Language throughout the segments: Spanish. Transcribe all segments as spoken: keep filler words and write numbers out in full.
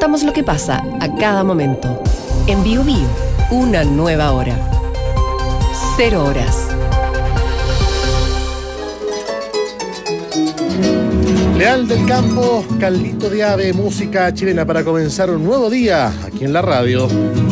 contamos lo que pasa a cada momento. En Bio Bio, una nueva hora. Cero horas. Leal del Campo, Caldito de Ave, música chilena para comenzar un nuevo día aquí en la radio.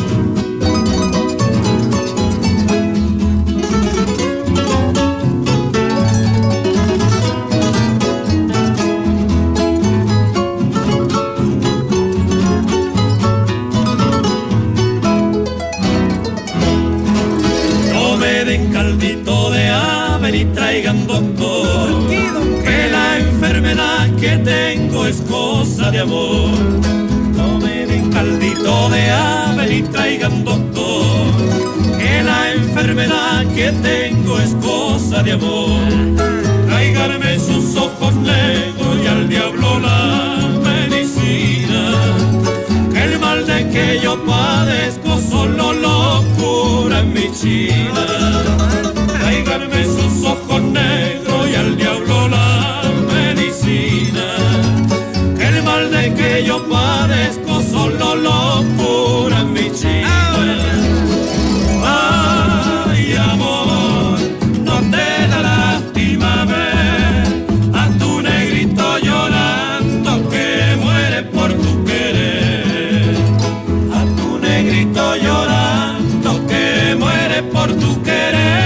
No me den caldito de ave ni traigan doctor, que la enfermedad que tengo es cosa de amor. No me den caldito de ave ni traigan doctor, que la enfermedad que tengo es cosa de amor. Tráiganme sus ojos negros y al diablo la medicina, que el mal de que yo padezco solo lo cura en mi China. Tráiganme sus ojos negros y al diablo la medicina, que el mal de que yo padezco solo lo cura en mi China. Ay, amor, no te da lástima ver a tu negrito llorando que muere por tu querer. A tu negrito llorando que muere por tu querer.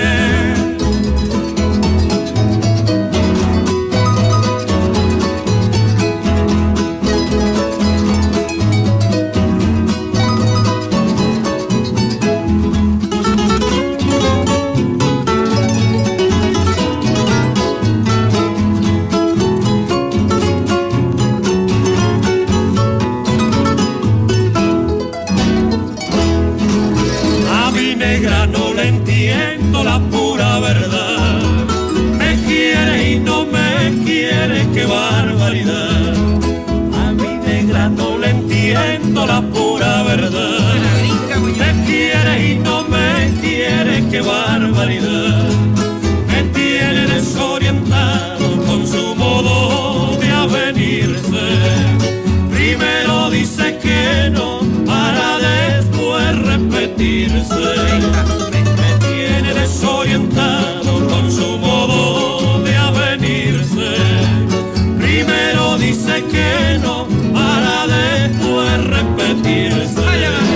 La pura verdad, me quiere y no me quiere, qué barbaridad. Me tiene desorientado con su modo de avenirse. Primero dice que no para después repetirse. Me tiene desorientado con su modo de avenirse. Primero dice que no para después repetirse.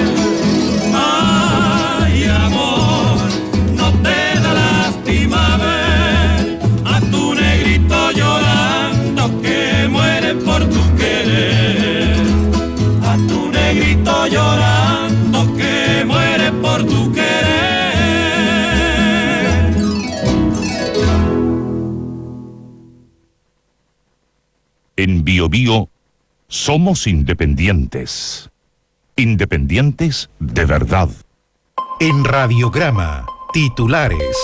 Ay, amor, no te da lástima ver a tu negrito llorando que muere por tu querer. A tu negrito llorando que muere por tu querer. En Bio Bio somos independientes. Independientes de verdad. En Radiograma, titulares.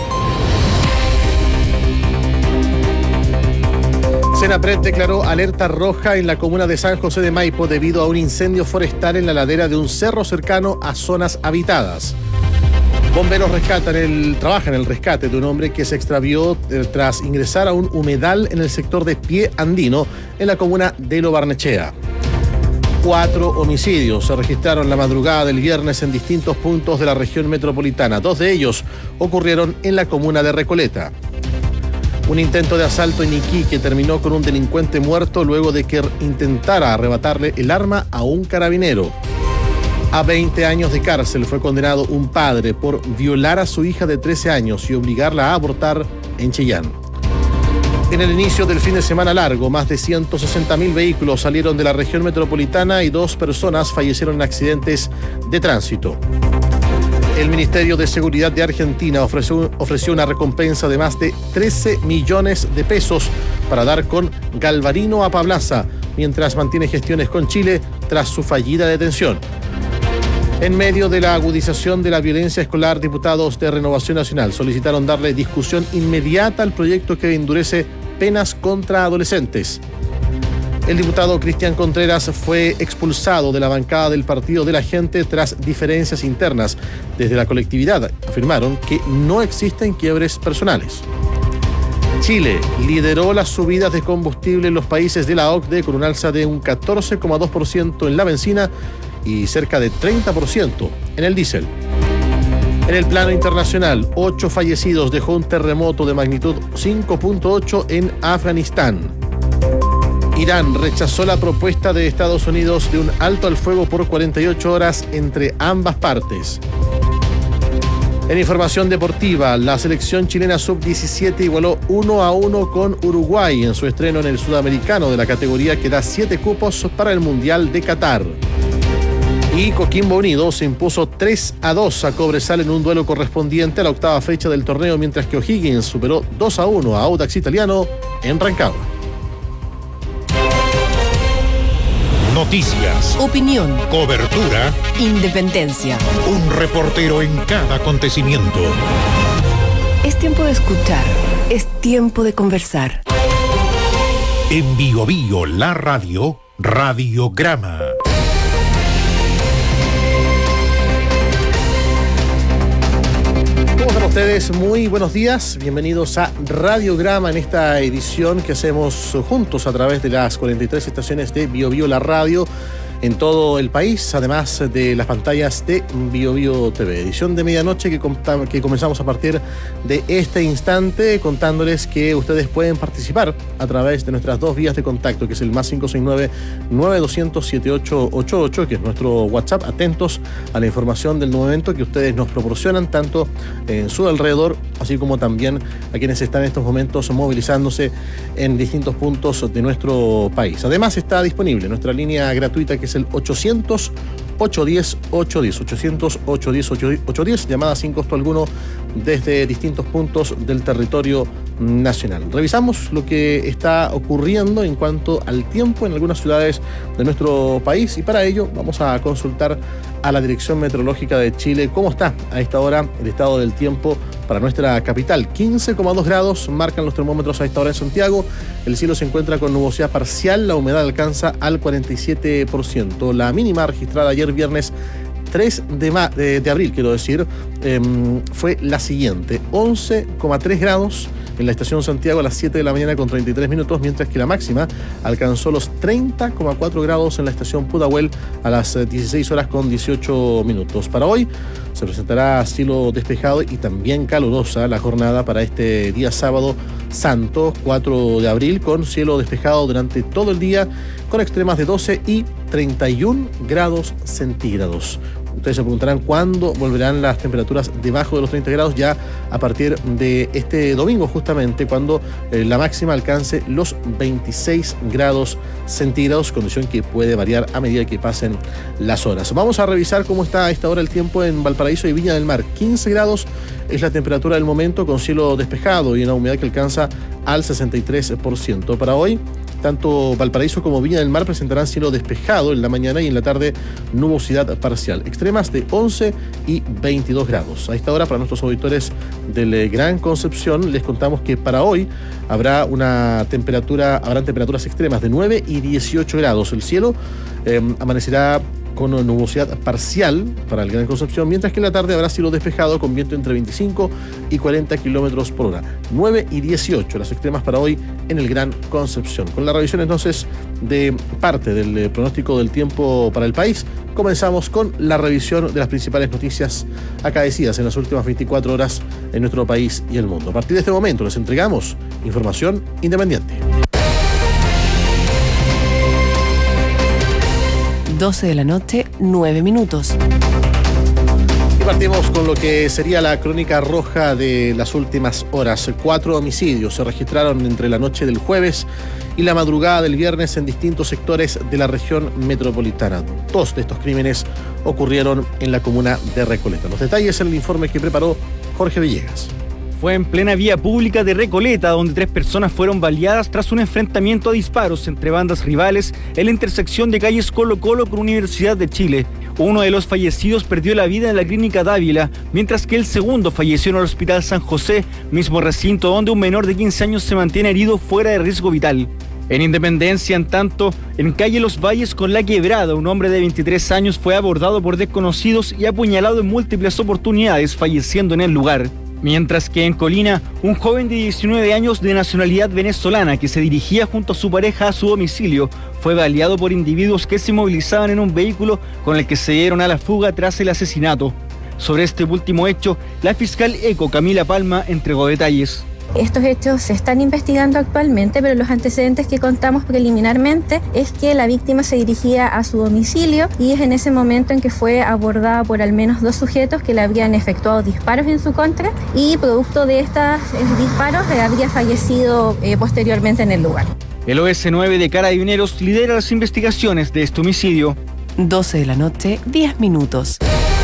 Senapred declaró alerta roja en la comuna de San José de Maipo debido a un incendio forestal en la ladera de un cerro cercano a zonas habitadas. Bomberos rescatan el, trabajan en el rescate de un hombre que se extravió eh, tras ingresar a un humedal en el sector de Pie Andino, en la comuna de Lo Barnechea. Cuatro homicidios se registraron la madrugada del viernes en distintos puntos de la región metropolitana. Dos de ellos ocurrieron en la comuna de Recoleta. Un intento de asalto en Iquique terminó con un delincuente muerto luego de que intentara arrebatarle el arma a un carabinero. A veinte años de cárcel fue condenado un padre por violar a su hija de trece años y obligarla a abortar en Chillán. En el inicio del fin de semana largo, más de ciento sesenta mil vehículos salieron de la región metropolitana y dos personas fallecieron en accidentes de tránsito. El Ministerio de Seguridad de Argentina ofreció, ofreció una recompensa de más de trece millones de pesos para dar con Galvarino Apablaza, mientras mantiene gestiones con Chile tras su fallida detención. En medio de la agudización de la violencia escolar, diputados de Renovación Nacional solicitaron darle discusión inmediata al proyecto que endurece penas contra adolescentes. El diputado Cristian Contreras fue expulsado de la bancada del Partido de la Gente tras diferencias internas. Desde la colectividad afirmaron que no existen quiebres personales. Chile lideró las subidas de combustible en los países de la O C D E con un alza de un catorce coma dos por ciento en la benzina y cerca de treinta por ciento en el diésel. En el plano internacional, ocho fallecidos dejó un terremoto de magnitud cinco punto ocho en Afganistán. Irán rechazó la propuesta de Estados Unidos de un alto al fuego por cuarenta y ocho horas entre ambas partes. En información deportiva, la selección chilena sub diecisiete igualó uno a uno con Uruguay en su estreno en el sudamericano de la categoría que da siete cupos para el Mundial de Qatar. Y Coquimbo Unido se impuso tres a dos a Cobresal en un duelo correspondiente a la octava fecha del torneo, mientras que O'Higgins superó dos a uno a Audax Italiano en Rancagua. Noticias, Opinión, cobertura, independencia. un reportero en cada acontecimiento. Es tiempo de escuchar, es tiempo de conversar. En Bio Bio, la radio, Radiograma. ¿Cómo están ustedes? Muy buenos días, bienvenidos a Radiograma en esta edición que hacemos juntos a través de las cuarenta y tres estaciones de Bio Bio la radio en todo el país, además de las pantallas de Bio Bio T V. Edición de medianoche que, que comenzamos a partir de este instante, contándoles que ustedes pueden participar a través de nuestras dos vías de contacto, que es el más cinco seis nueve, nueve dos cero cero, siete ocho ocho ocho, que es nuestro WhatsApp. Atentos a la información del momento que ustedes nos proporcionan, tanto en su alrededor, así como también a quienes están en estos momentos movilizándose en distintos puntos de nuestro país. Además está disponible nuestra línea gratuita, que es el ochocientos, ochocientos diez, ochocientos diez, ochocientos, ochocientos diez, ochocientos diez, llamada sin costo alguno desde distintos puntos del territorio nacional. Revisamos lo que está ocurriendo en cuanto al tiempo en algunas ciudades de nuestro país y para ello vamos a consultar a la Dirección Meteorológica de Chile cómo está a esta hora el estado del tiempo para nuestra capital. quince coma dos grados marcan los termómetros a esta hora en Santiago. El cielo se encuentra con nubosidad parcial, la humedad alcanza al cuarenta y siete por ciento. La mínima registrada ayer viernes tres de, ma- de, de abril, quiero decir, eh, fue la siguiente: once coma tres grados en la estación Santiago a las siete de la mañana con treinta y tres minutos, mientras que la máxima alcanzó los treinta coma cuatro grados en la estación Pudahuel a las dieciséis horas con dieciocho minutos. Para hoy se presentará cielo despejado y también calurosa la jornada para este día sábado santo, cuatro de abril, con cielo despejado durante todo el día, con extremas de doce y treinta y un grados centígrados. Ustedes se preguntarán cuándo volverán las temperaturas debajo de los treinta grados, ya a partir de este domingo, justamente cuando eh, la máxima alcance los veintiséis grados centígrados, condición que puede variar a medida que pasen las horas. Vamos a revisar cómo está a esta hora el tiempo en Valparaíso y Viña del Mar. quince grados es la temperatura del momento, con cielo despejado y una humedad que alcanza al sesenta y tres por ciento. Para hoy, tanto Valparaíso como Viña del Mar presentarán cielo despejado en la mañana y en la tarde nubosidad parcial. Extremas de once y veintidós grados. A esta hora, para nuestros auditores del Gran Concepción, les contamos que para hoy habrá una temperatura, habrán temperaturas extremas de nueve y dieciocho grados. El cielo eh, amanecerá con nubosidad parcial para el Gran Concepción, mientras que en la tarde habrá cielo despejado con viento entre veinticinco y cuarenta kilómetros por hora. nueve y dieciocho las extremas para hoy en el Gran Concepción. Con la revisión entonces de parte del pronóstico del tiempo para el país, comenzamos con la revisión de las principales noticias acaecidas en las últimas veinticuatro horas en nuestro país y el mundo. A partir de este momento les entregamos información independiente. doce de la noche, nueve minutos. Y partimos con lo que sería la crónica roja de las últimas horas. Cuatro homicidios se registraron entre la noche del jueves y la madrugada del viernes en distintos sectores de la región metropolitana. Dos de estos crímenes ocurrieron en la comuna de Recoleta. Los detalles en el informe que preparó Jorge Villegas. Fue en plena vía pública de Recoleta, donde tres personas fueron baleadas tras un enfrentamiento a disparos entre bandas rivales en la intersección de calles Colo Colo con Universidad de Chile. Uno de los fallecidos perdió la vida en la clínica Dávila, mientras que el segundo falleció en el Hospital San José, mismo recinto donde un menor de quince años se mantiene herido fuera de riesgo vital. En Independencia, en tanto, en calle Los Valles con La Quebrada, un hombre de veintitrés años fue abordado por desconocidos y apuñalado en múltiples oportunidades, falleciendo en el lugar. Mientras que en Colina, un joven de diecinueve años de nacionalidad venezolana que se dirigía junto a su pareja a su domicilio fue baleado por individuos que se movilizaban en un vehículo con el que se dieron a la fuga tras el asesinato. Sobre este último hecho, la fiscal Eco Camila Palma entregó detalles. Estos hechos se están investigando actualmente, pero los antecedentes que contamos preliminarmente es que la víctima se dirigía a su domicilio y es en ese momento en que fue abordada por al menos dos sujetos que le habrían efectuado disparos en su contra y producto de estos disparos habría fallecido eh, posteriormente en el lugar. El O S nueve de Carabineros lidera las investigaciones de este homicidio. doce de la noche, diez minutos.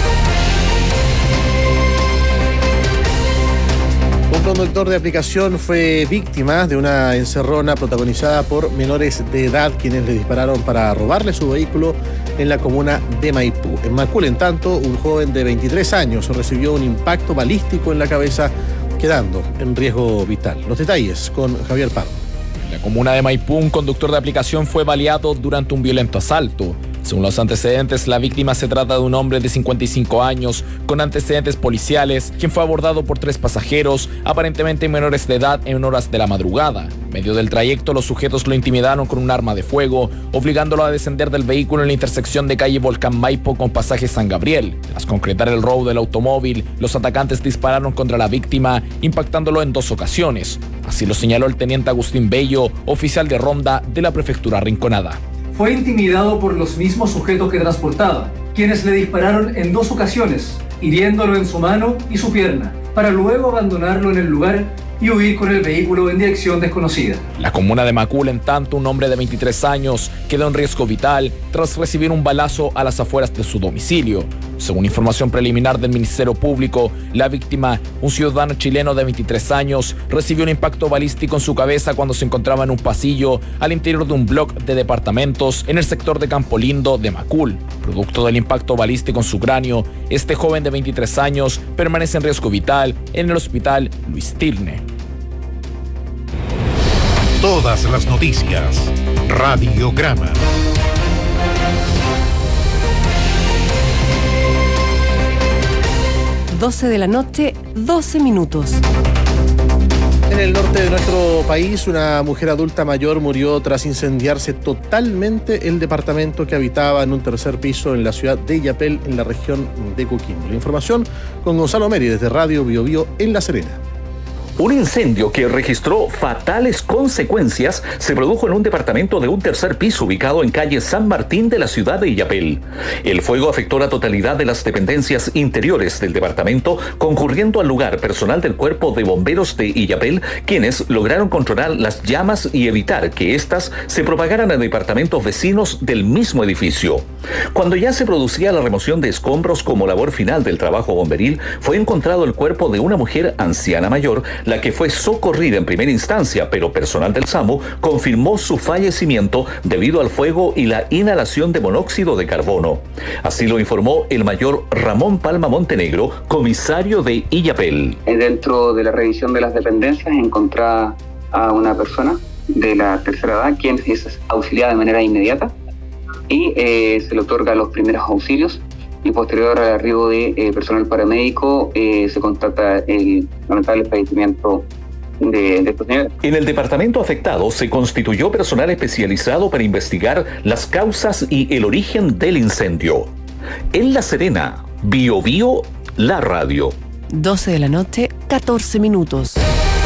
Un conductor de aplicación fue víctima de una encerrona protagonizada por menores de edad quienes le dispararon para robarle su vehículo en la comuna de Maipú. En Macul, en tanto, un joven de veintitrés años recibió un impacto balístico en la cabeza, quedando en riesgo vital. Los detalles con Javier Pardo. En la comuna de Maipú, un conductor de aplicación fue baleado durante un violento asalto. Según los antecedentes, la víctima se trata de un hombre de cincuenta y cinco años, con antecedentes policiales, quien fue abordado por tres pasajeros, aparentemente menores de edad, en horas de la madrugada. En medio del trayecto, los sujetos lo intimidaron con un arma de fuego, obligándolo a descender del vehículo en la intersección de calle Volcán Maipo con pasaje San Gabriel. Tras concretar el robo del automóvil, los atacantes dispararon contra la víctima, impactándolo en dos ocasiones. Así lo señaló el teniente Agustín Bello, oficial de ronda de la prefectura Rinconada. Fue intimidado por los mismos sujetos que transportaba, quienes le dispararon en dos ocasiones, hiriéndolo en su mano y su pierna, para luego abandonarlo en el lugar y huir con el vehículo en dirección desconocida. La comuna de Macul, en tanto, un hombre de veintitrés años quedó en riesgo vital tras recibir un balazo a las afueras de su domicilio. Según información preliminar del Ministerio Público, la víctima, un ciudadano chileno de veintitrés años, recibió un impacto balístico en su cabeza cuando se encontraba en un pasillo al interior de un bloque de departamentos en el sector de Campo Lindo de Macul. Producto del impacto balístico en su cráneo, este joven de veintitrés años permanece en riesgo vital en el hospital Luis Tirne. Todas las noticias. Radiograma. doce de la noche, doce minutos. En el norte de nuestro país, una mujer adulta mayor murió tras incendiarse totalmente el departamento que habitaba en un tercer piso en la ciudad de Illapel, en la región de Coquimbo. La información con Gonzalo Meri desde Radio Bio Bio en La Serena. Un incendio que registró fatales consecuencias se produjo en un departamento de un tercer piso ubicado en calle San Martín de la ciudad de Illapel. El fuego afectó la totalidad de las dependencias interiores del departamento, concurriendo al lugar personal del Cuerpo de Bomberos de Illapel, quienes lograron controlar las llamas y evitar que éstas se propagaran a departamentos vecinos del mismo edificio. Cuando ya se producía la remoción de escombros como labor final del trabajo bomberil, fue encontrado el cuerpo de una mujer anciana mayor, la que fue socorrida en primera instancia, pero personal del SAMU confirmó su fallecimiento debido al fuego y la inhalación de monóxido de carbono. Así lo informó el mayor Ramón Palma Montenegro, comisario de Illapel. Dentro de la revisión de las dependencias encontraba a una persona de la tercera edad, quien es auxiliada de manera inmediata y eh, se le otorga los primeros auxilios. Y posterior al arribo de eh, personal paramédico eh, se constata el lamentable fallecimiento de, de estos señores. En el departamento afectado se constituyó personal especializado para investigar las causas y el origen del incendio. En La Serena, Bio Bio, la radio. doce de la noche, catorce minutos.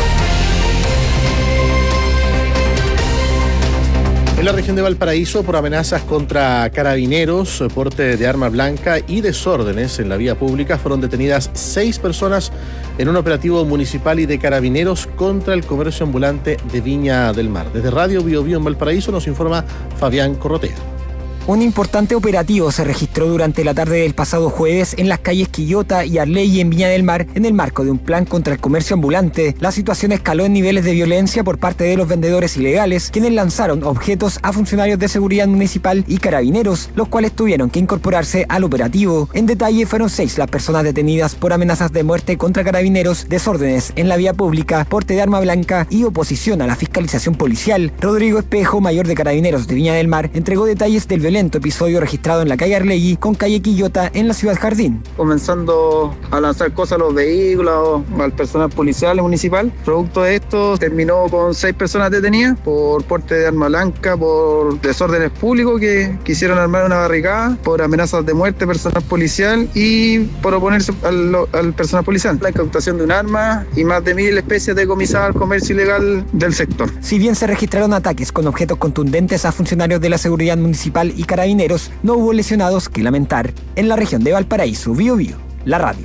En la región de Valparaíso, por amenazas contra carabineros, porte de arma blanca y desórdenes en la vía pública, fueron detenidas seis personas en un operativo municipal y de carabineros contra el comercio ambulante de Viña del Mar. Desde Radio Bio Bio en Valparaíso nos informa Fabián Corrotea. Un importante operativo se registró durante la tarde del pasado jueves en las calles Quillota y Arley en Viña del Mar en el marco de un plan contra el comercio ambulante. La situación escaló en niveles de violencia por parte de los vendedores ilegales, quienes lanzaron objetos a funcionarios de seguridad municipal y carabineros, los cuales tuvieron que incorporarse al operativo. En detalle, fueron seis las personas detenidas por amenazas de muerte contra carabineros, desórdenes en la vía pública, porte de arma blanca y oposición a la fiscalización policial. Rodrigo Espejo, mayor de carabineros de Viña del Mar, entregó detalles del violento violento episodio registrado en la calle Arlegui con calle Quillota en la ciudad Jardín. Comenzando a lanzar cosas a los vehículos, al personal policial municipal. Producto de esto terminó con seis personas detenidas por porte de arma blanca, por desórdenes públicos que quisieron armar una barricada, por amenazas de muerte personal policial y por oponerse al, al personal policial. La incautación de un arma y más de mil especies decomisadas al comercio ilegal del sector. Si bien se registraron ataques con objetos contundentes a funcionarios de la seguridad municipal y carabineros, no hubo lesionados que lamentar. En la región de Valparaíso, Bío Bío, la radio.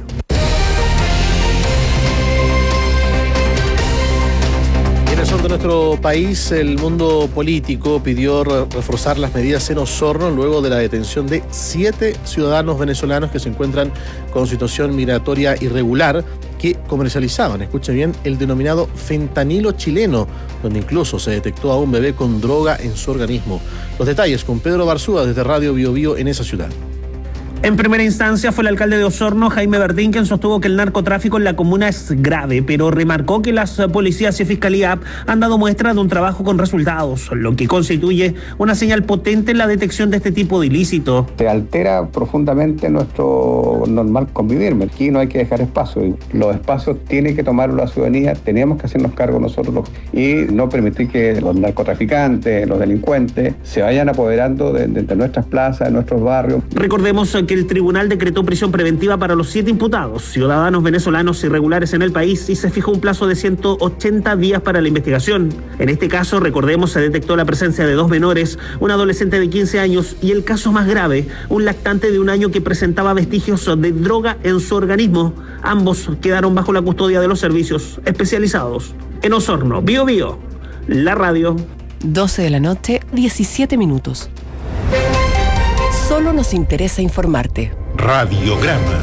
En el sur de nuestro país, el mundo político pidió reforzar las medidas en Osorno luego de la detención de siete ciudadanos venezolanos que se encuentran con situación migratoria irregular, que comercializaban, escuche bien, el denominado fentanilo chileno, donde incluso se detectó a un bebé con droga en su organismo. Los detalles con Pedro Barzúa desde Radio Bío Bío en esa ciudad. En primera instancia fue el alcalde de Osorno, Jaime Verdín, quien sostuvo que el narcotráfico en la comuna es grave, pero remarcó que las policías y fiscalía han dado muestra de un trabajo con resultados, lo que constituye una señal potente en la detección de este tipo de ilícito. Se altera profundamente nuestro normal convivir. Aquí no hay que dejar espacio. Los espacios tiene que tomarlo la ciudadanía, tenemos que hacernos cargo nosotros y no permitir que los narcotraficantes, los delincuentes, se vayan apoderando de, de, de nuestras plazas, de nuestros barrios. Recordemos que el tribunal decretó prisión preventiva para los siete imputados, ciudadanos venezolanos irregulares en el país, y se fijó un plazo de ciento ochenta días para la investigación. En este caso, recordemos, se detectó la presencia de dos menores, un adolescente de quince años y el caso más grave, un lactante de un año que presentaba vestigios de droga en su organismo. Ambos quedaron bajo la custodia de los servicios especializados. En Osorno, Bío Bío, la radio. doce de la noche, diecisiete minutos. Solo nos interesa informarte. Radiograma.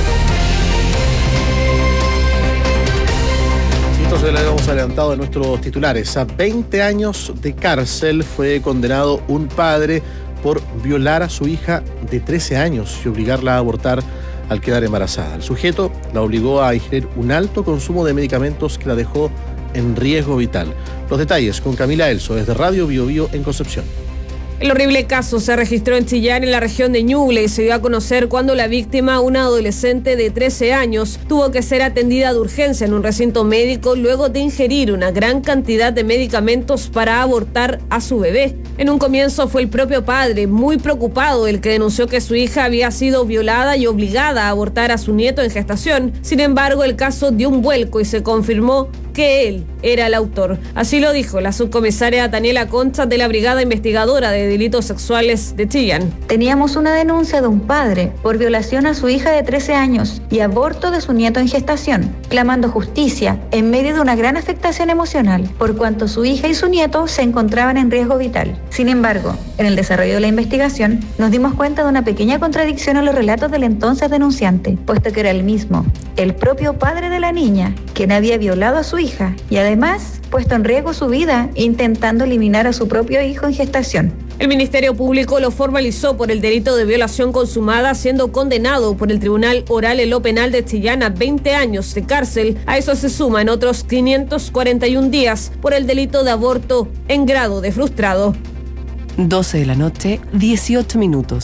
Entonces le habíamos adelantado de nuestros titulares. A veinte años de cárcel fue condenado un padre por violar a su hija de trece años y obligarla a abortar al quedar embarazada. El sujeto la obligó a ingerir un alto consumo de medicamentos que la dejó en riesgo vital. Los detalles con Camila Elso desde Radio Bío Bío en Concepción. El horrible caso se registró en Chillán, en la región de Ñuble, y se dio a conocer cuando la víctima, una adolescente de trece años, tuvo que ser atendida de urgencia en un recinto médico luego de ingerir una gran cantidad de medicamentos para abortar a su bebé. En un comienzo fue el propio padre, muy preocupado, el que denunció que su hija había sido violada y obligada a abortar a su nieto en gestación. Sin embargo, el caso dio un vuelco y se confirmó que él era el autor. Así lo dijo la subcomisaria Daniela Concha de la Brigada Investigadora de Delitos Sexuales de Chillán. Teníamos una denuncia de un padre por violación a su hija de trece años y aborto de su nieto en gestación, clamando justicia en medio de una gran afectación emocional, por cuanto su hija y su nieto se encontraban en riesgo vital. Sin embargo, en el desarrollo de la investigación, nos dimos cuenta de una pequeña contradicción en los relatos del entonces denunciante, puesto que era el mismo, el propio padre de la niña, quien había violado a su hija y además puesto en riesgo su vida intentando eliminar a su propio hijo en gestación. El Ministerio Público lo formalizó por el delito de violación consumada, siendo condenado por el Tribunal Oral en lo Penal de Chillán a veinte años de cárcel. A eso se suman otros quinientos cuarenta y un días por el delito de aborto en grado de frustrado. doce de la noche, dieciocho minutos.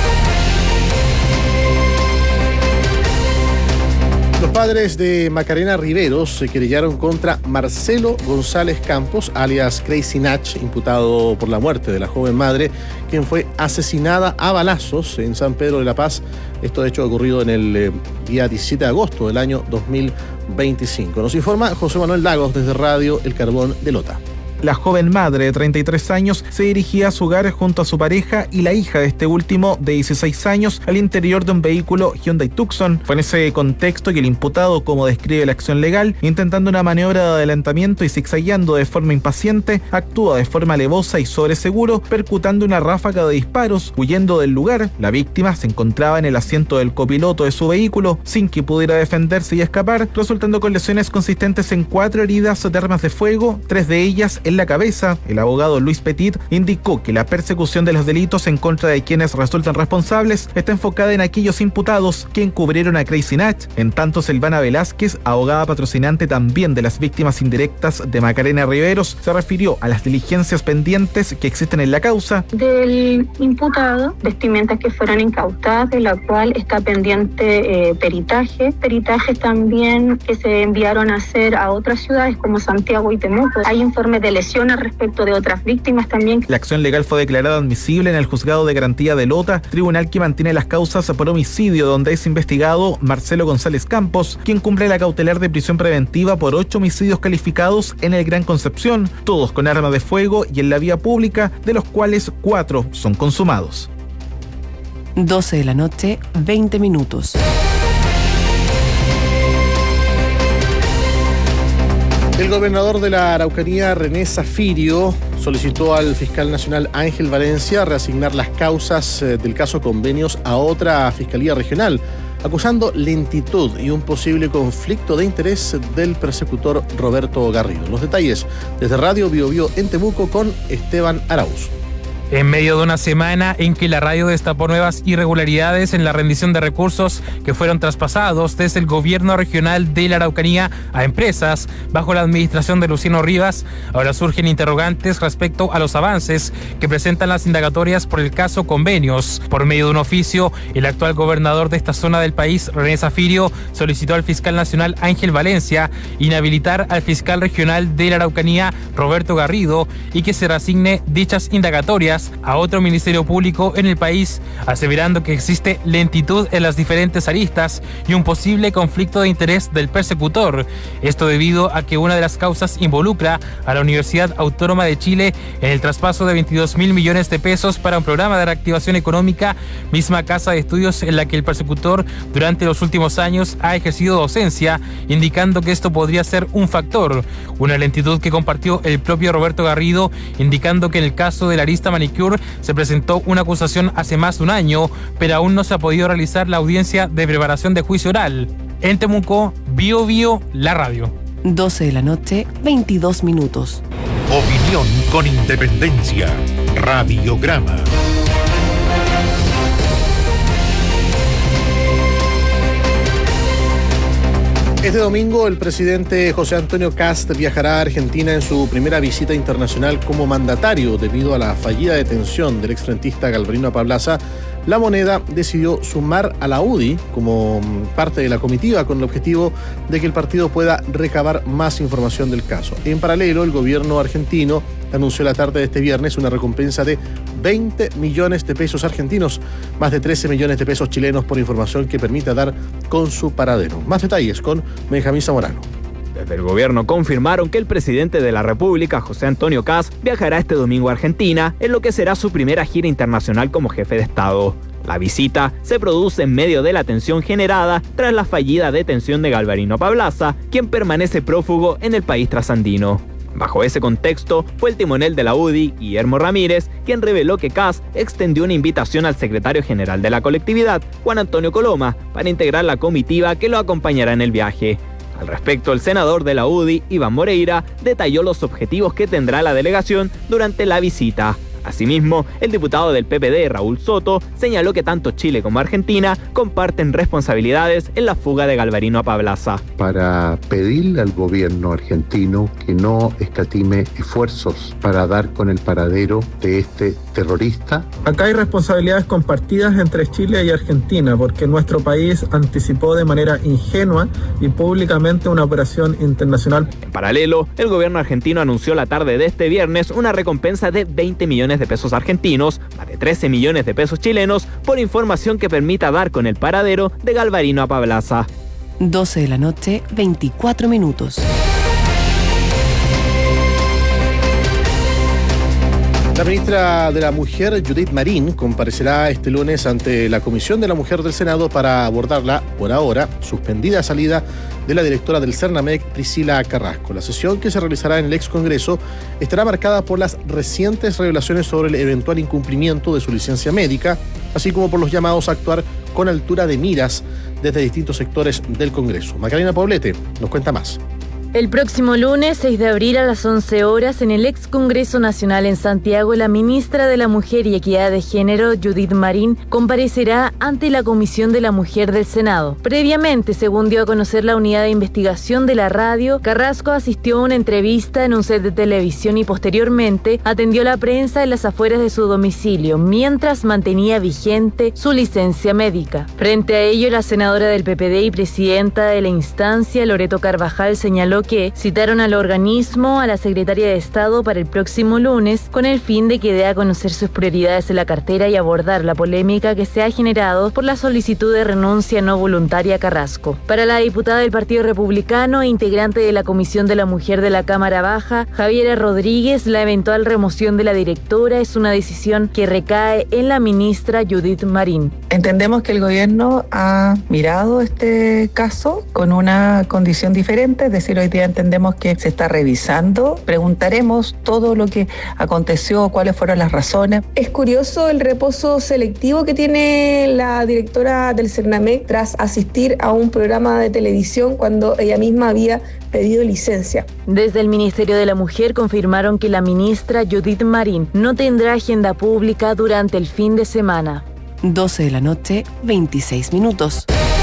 Los padres de Macarena Riveros se querellaron contra Marcelo González Campos, alias Crazy Natch, imputado por la muerte de la joven madre, quien fue asesinada a balazos en San Pedro de la Paz. Esto de hecho ha ocurrido en el eh, día diecisiete de agosto del año dos mil veinticinco. Nos informa José Manuel Lagos desde Radio El Carbón de Lota. La joven madre de treinta y tres años se dirigía a su hogar junto a su pareja y la hija de este último de dieciséis años al interior de un vehículo Hyundai Tucson. Fue en ese contexto que el imputado, como describe la acción legal, intentando una maniobra de adelantamiento y zigzagueando de forma impaciente, actúa de forma alevosa y sobre seguro, percutando una ráfaga de disparos. Huyendo del lugar, la víctima se encontraba en el asiento del copiloto de su vehículo sin que pudiera defenderse y escapar, resultando con lesiones consistentes en cuatro heridas de armas de fuego, tres de ellas en la cabeza. El abogado Luis Petit indicó que la persecución de los delitos en contra de quienes resultan responsables está enfocada en aquellos imputados que encubrieron a Crazy Nach. En tanto, Silvana Velázquez, abogada patrocinante también de las víctimas indirectas de Macarena Riveros, se refirió a las diligencias pendientes que existen en la causa. Del imputado, vestimentas que fueron incautadas, de la cual está pendiente eh, peritaje. Peritajes también que se enviaron a hacer a otras ciudades como Santiago y Temuco. Hay informes de lesiones respecto de otras víctimas también. La acción legal fue declarada admisible en el Juzgado de Garantía de Lota, tribunal que mantiene las causas por homicidio, donde es investigado Marcelo González Campos, quien cumple la cautelar de prisión preventiva por ocho homicidios calificados en el Gran Concepción, todos con arma de fuego y en la vía pública, de los cuales cuatro son consumados. doce de la noche, veinte minutos. El gobernador de la Araucanía, René Zafirio, solicitó al fiscal nacional Ángel Valencia reasignar las causas del caso Convenios a otra fiscalía regional, acusando lentitud y un posible conflicto de interés del persecutor Roberto Garrido. Los detalles desde Radio Bio Bio en Temuco con Esteban Arauz. En medio de una semana en que la radio destapó nuevas irregularidades en la rendición de recursos que fueron traspasados desde el gobierno regional de la Araucanía a empresas bajo la administración de Luciano Rivas, ahora surgen interrogantes respecto a los avances que presentan las indagatorias por el caso Convenios. Por medio de un oficio, el actual gobernador de esta zona del país, René Zafirio, solicitó al fiscal nacional Ángel Valencia inhabilitar al fiscal regional de la Araucanía, Roberto Garrido, y que se reasigne dichas indagatorias a otro ministerio público en el país, aseverando que existe lentitud en las diferentes aristas y un posible conflicto de interés del persecutor. Esto debido a que una de las causas involucra a la Universidad Autónoma de Chile en el traspaso de veintidós mil millones de pesos para un programa de reactivación económica, misma casa de estudios en la que el persecutor durante los últimos años ha ejercido docencia, indicando que esto podría ser un factor. Una lentitud que compartió el propio Roberto Garrido, indicando que en el caso de la arista Manicure se presentó una acusación hace más de un año, pero aún no se ha podido realizar la audiencia de preparación de juicio oral. En Temuco, Bio Bio, la radio. doce de la noche, veintidós minutos. Opinión con independencia. Radiograma. Este domingo el presidente José Antonio Kast viajará a Argentina en su primera visita internacional como mandatario. Debido a la fallida detención del exfrentista Galvarino Apablaza, La Moneda decidió sumar a la U D I como parte de la comitiva con el objetivo de que el partido pueda recabar más información del caso. En paralelo, el gobierno argentino anunció la tarde de este viernes una recompensa de veinte millones de pesos argentinos, más de trece millones de pesos chilenos por información que permita dar con su paradero. Más detalles con Benjamín Zamorano. Desde el gobierno confirmaron que el presidente de la República, José Antonio Kast, viajará este domingo a Argentina en lo que será su primera gira internacional como jefe de Estado. La visita se produce en medio de la tensión generada tras la fallida detención de Galvarino Apablaza, quien permanece prófugo en el país trasandino. Bajo ese contexto, fue el timonel de la U D I, Guillermo Ramírez, quien reveló que Kast extendió una invitación al secretario general de la colectividad, Juan Antonio Coloma, para integrar la comitiva que lo acompañará en el viaje. Al respecto, el senador de la U D I, Iván Moreira, detalló los objetivos que tendrá la delegación durante la visita. Asimismo, el diputado del P P D, Raúl Soto, señaló que tanto Chile como Argentina comparten responsabilidades en la fuga de Galvarino Apablaza. Para pedirle al gobierno argentino que no escatime esfuerzos para dar con el paradero de este terrorista. Acá hay responsabilidades compartidas entre Chile y Argentina, porque nuestro país anticipó de manera ingenua y públicamente una operación internacional. En paralelo, el gobierno argentino anunció la tarde de este viernes una recompensa de veinte millones de pesos argentinos, más de trece millones de pesos chilenos, por información que permita dar con el paradero de Galvarino Apablaza. doce de la noche, veinticuatro minutos. La ministra de la Mujer, Judith Marín, comparecerá este lunes ante la Comisión de la Mujer del Senado para abordar la, por ahora, suspendida salida de la directora del Cernamec, Priscila Carrasco. La sesión, que se realizará en el ex Congreso, estará marcada por las recientes revelaciones sobre el eventual incumplimiento de su licencia médica, así como por los llamados a actuar con altura de miras desde distintos sectores del Congreso. Macarena Poblete nos cuenta más. El próximo lunes, seis de abril a las once horas, en el ex Congreso Nacional en Santiago, la ministra de la Mujer y Equidad de Género, Judith Marín, comparecerá ante la Comisión de la Mujer del Senado. Previamente, según dio a conocer la unidad de investigación de la radio, Carrasco asistió a una entrevista en un set de televisión y posteriormente atendió a la prensa en las afueras de su domicilio, mientras mantenía vigente su licencia médica. Frente a ello, la senadora del P P D y presidenta de la instancia, Loreto Carvajal, señaló que citaron al organismo a la secretaria de Estado para el próximo lunes con el fin de que dé a conocer sus prioridades en la cartera y abordar la polémica que se ha generado por la solicitud de renuncia no voluntaria a Carrasco. Para la diputada del Partido Republicano e integrante de la Comisión de la Mujer de la Cámara Baja, Javiera Rodríguez, la eventual remoción de la directora es una decisión que recae en la ministra Judith Marín. Entendemos que el gobierno ha mirado este caso con una condición diferente, es decir, hoy día entendemos que se está revisando. Preguntaremos todo lo que aconteció, cuáles fueron las razones. Es curioso el reposo selectivo que tiene la directora del Cernamec tras asistir a un programa de televisión cuando ella misma había pedido licencia. Desde el Ministerio de la Mujer confirmaron que la ministra Judith Marín no tendrá agenda pública durante el fin de semana. doce de la noche, veintiséis minutos.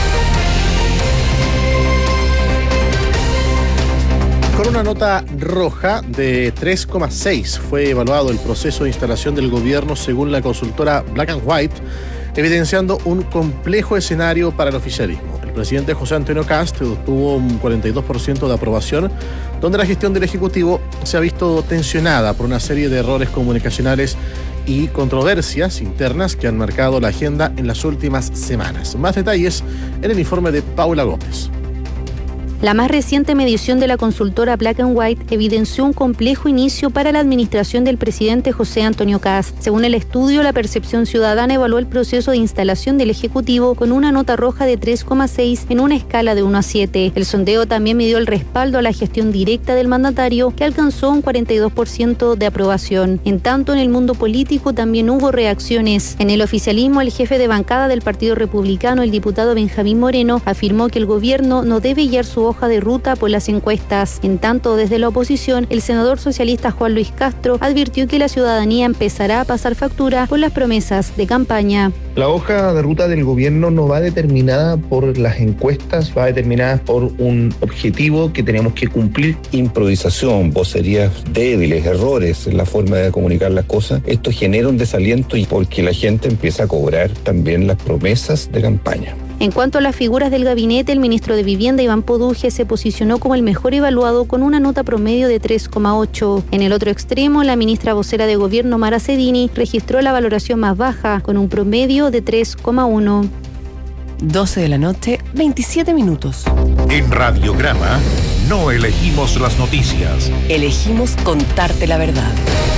Con una nota roja de tres coma seis fue evaluado el proceso de instalación del gobierno según la consultora Black and White, evidenciando un complejo escenario para el oficialismo. El presidente José Antonio Kast obtuvo un cuarenta y dos por ciento de aprobación, donde la gestión del Ejecutivo se ha visto tensionada por una serie de errores comunicacionales y controversias internas que han marcado la agenda en las últimas semanas. Más detalles en el informe de Paula Gómez. La más reciente medición de la consultora Black and White evidenció un complejo inicio para la administración del presidente José Antonio Kast. Según el estudio, la percepción ciudadana evaluó el proceso de instalación del Ejecutivo con una nota roja de tres coma seis en una escala de uno a siete. El sondeo también midió el respaldo a la gestión directa del mandatario, que alcanzó un cuarenta y dos por ciento de aprobación. En tanto, en el mundo político también hubo reacciones. En el oficialismo, el jefe de bancada del Partido Republicano, el diputado Benjamín Moreno, afirmó que el gobierno no debe guiar su hoja de ruta por las encuestas. En tanto, desde la oposición, el senador socialista Juan Luis Castro advirtió que la ciudadanía empezará a pasar factura por las promesas de campaña. La hoja de ruta del gobierno no va determinada por las encuestas, va determinada por un objetivo que tenemos que cumplir. Improvisación, vocerías débiles, errores en la forma de comunicar las cosas. Esto genera un desaliento y porque la gente empieza a cobrar también las promesas de campaña. En cuanto a las figuras del gabinete, el ministro de Vivienda, Iván Poduje, se posicionó como el mejor evaluado con una nota promedio de tres coma ocho. En el otro extremo, la ministra vocera de Gobierno, Mara Cedini, registró la valoración más baja, con un promedio de tres coma uno. doce de la noche, veintisiete minutos. En Radiograma no elegimos las noticias. Elegimos contarte la verdad.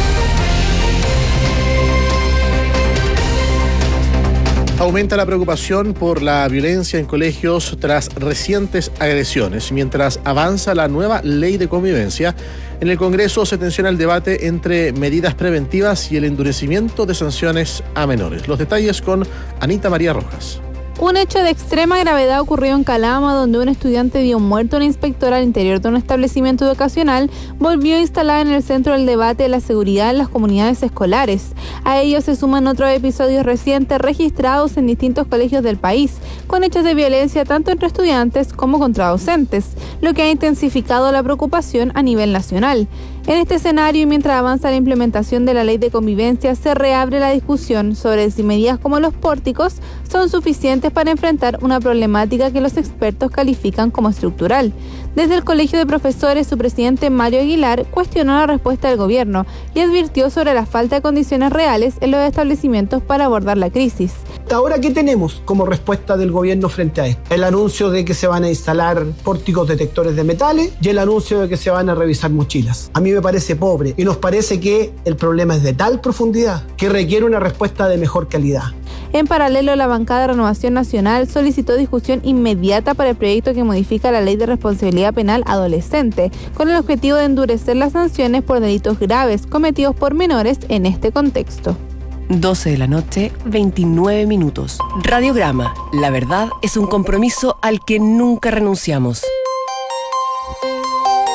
Aumenta la preocupación por la violencia en colegios tras recientes agresiones. Mientras avanza la nueva ley de convivencia, en el Congreso se tensiona el debate entre medidas preventivas y el endurecimiento de sanciones a menores. Los detalles con Anita María Rojas. Un hecho de extrema gravedad ocurrió en Calama, donde un estudiante vio muerto a una inspectora al interior de un establecimiento educacional, volvió a instalar en el centro del debate la seguridad en las comunidades escolares. A ello se suman otros episodios recientes registrados en distintos colegios del país, con hechos de violencia tanto entre estudiantes como contra docentes, lo que ha intensificado la preocupación a nivel nacional. En este escenario, y mientras avanza la implementación de la ley de convivencia, se reabre la discusión sobre si medidas como los pórticos son suficientes para enfrentar una problemática que los expertos califican como estructural. Desde el Colegio de Profesores, su presidente Mario Aguilar cuestionó la respuesta del gobierno y advirtió sobre la falta de condiciones reales en los establecimientos para abordar la crisis. Ahora, ¿qué tenemos como respuesta del gobierno frente a esto? El anuncio de que se van a instalar pórticos detectores de metales y el anuncio de que se van a revisar mochilas. A mí me parece pobre y nos parece que el problema es de tal profundidad que requiere una respuesta de mejor calidad. En paralelo, la bancada de Renovación Nacional solicitó discusión inmediata para el proyecto que modifica la Ley de Responsabilidad Penal Adolescente, con el objetivo de endurecer las sanciones por delitos graves cometidos por menores en este contexto. doce de la noche, veintinueve minutos. Radiograma. La verdad es un compromiso al que nunca renunciamos.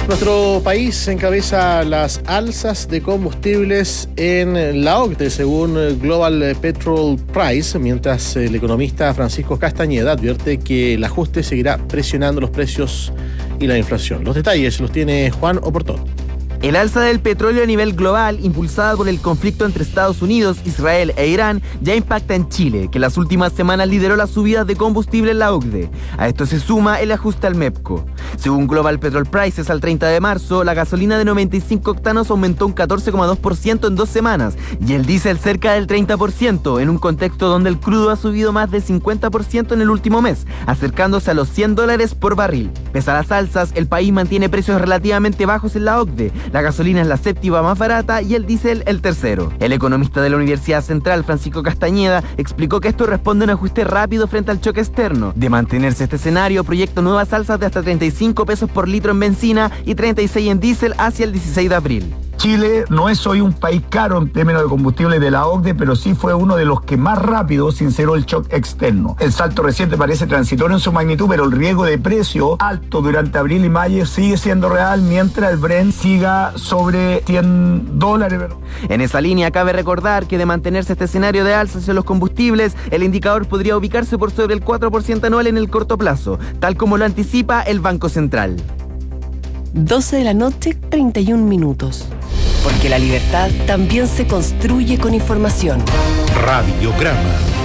Nuestro país encabeza las alzas de combustibles en la O C D E, según Global Petrol Price, mientras el economista Francisco Castañeda advierte que el ajuste seguirá presionando los precios y la inflación. Los detalles los tiene Juan Oportot. El alza del petróleo a nivel global, impulsada por el conflicto entre Estados Unidos, Israel e Irán, ya impacta en Chile, que en las últimas semanas lideró las subidas de combustible en la O C D E. A esto se suma el ajuste al MEPCO. Según Global Petrol Prices, al treinta de marzo, la gasolina de noventa y cinco octanos aumentó un catorce coma dos por ciento en dos semanas y el diésel cerca del treinta por ciento, en un contexto donde el crudo ha subido más del cincuenta por ciento en el último mes, acercándose a los cien dólares por barril. Pese a las alzas, el país mantiene precios relativamente bajos en la O C D E. La gasolina es la séptima más barata y el diésel el tercero. El economista de la Universidad Central, Francisco Castañeda, explicó que esto responde a un ajuste rápido frente al choque externo. De mantenerse este escenario, proyecta nuevas alzas de hasta treinta y cinco pesos por litro en benzina y treinta y seis en diésel hacia el dieciséis de abril. Chile no es hoy un país caro en términos de combustible de la O C D E, pero sí fue uno de los que más rápido sinceró el shock externo. El salto reciente parece transitorio en su magnitud, pero el riesgo de precio alto durante abril y mayo sigue siendo real mientras el Brent siga sobre cien dólares. En esa línea cabe recordar que de mantenerse este escenario de alzas en los combustibles, el indicador podría ubicarse por sobre el cuatro por ciento anual en el corto plazo, tal como lo anticipa el Banco Central. doce de la noche, treinta y un minutos. Porque la libertad también se construye con información. Radiograma.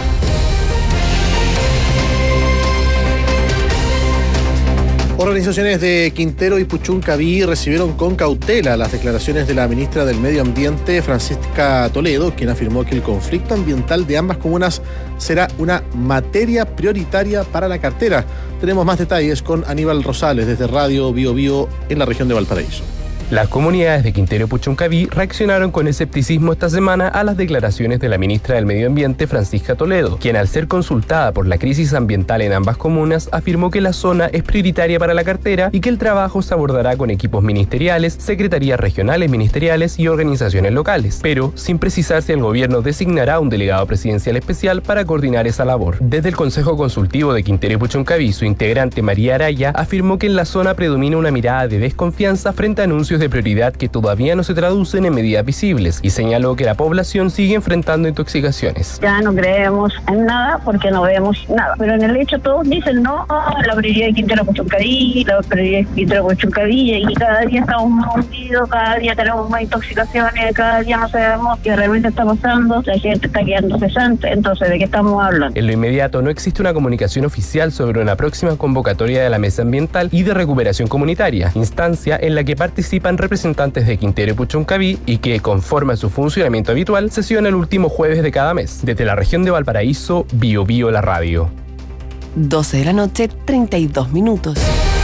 Organizaciones de Quintero y Puchuncaví recibieron con cautela las declaraciones de la ministra del Medio Ambiente, Francisca Toledo, quien afirmó que el conflicto ambiental de ambas comunas será una materia prioritaria para la cartera. Tenemos más detalles con Aníbal Rosales desde Radio Bio Bio en la región de Valparaíso. Las comunidades de Quintero y Puchuncaví reaccionaron con escepticismo esta semana a las declaraciones de la ministra del Medio Ambiente, Francisca Toledo, quien al ser consultada por la crisis ambiental en ambas comunas afirmó que la zona es prioritaria para la cartera y que el trabajo se abordará con equipos ministeriales, secretarías regionales ministeriales y organizaciones locales, pero sin precisar si el gobierno designará un delegado presidencial especial para coordinar esa labor. Desde el Consejo Consultivo de Quintero y Puchuncaví, su integrante María Araya afirmó que en la zona predomina una mirada de desconfianza frente a anuncios de prioridad que todavía no se traducen en medidas visibles y señaló que la población sigue enfrentando intoxicaciones. Ya no creemos en nada porque no vemos nada, pero en el hecho todos dicen no, la prioridad de Quintero Puchuncaví, la prioridad de Quintero Puchuncaví, y cada día estamos más hundidos, cada día tenemos más intoxicaciones, cada día no sabemos qué realmente está pasando, la gente está quedando cesante, entonces ¿de qué estamos hablando? En lo inmediato no existe una comunicación oficial sobre una próxima convocatoria de la Mesa Ambiental y de Recuperación Comunitaria, instancia en la que participan representantes de Quintero y Puchuncaví y que, conforme a su funcionamiento habitual, sesiona el último jueves de cada mes. Desde la región de Valparaíso, Bio Bio la radio. doce de la noche, treinta y dos minutos.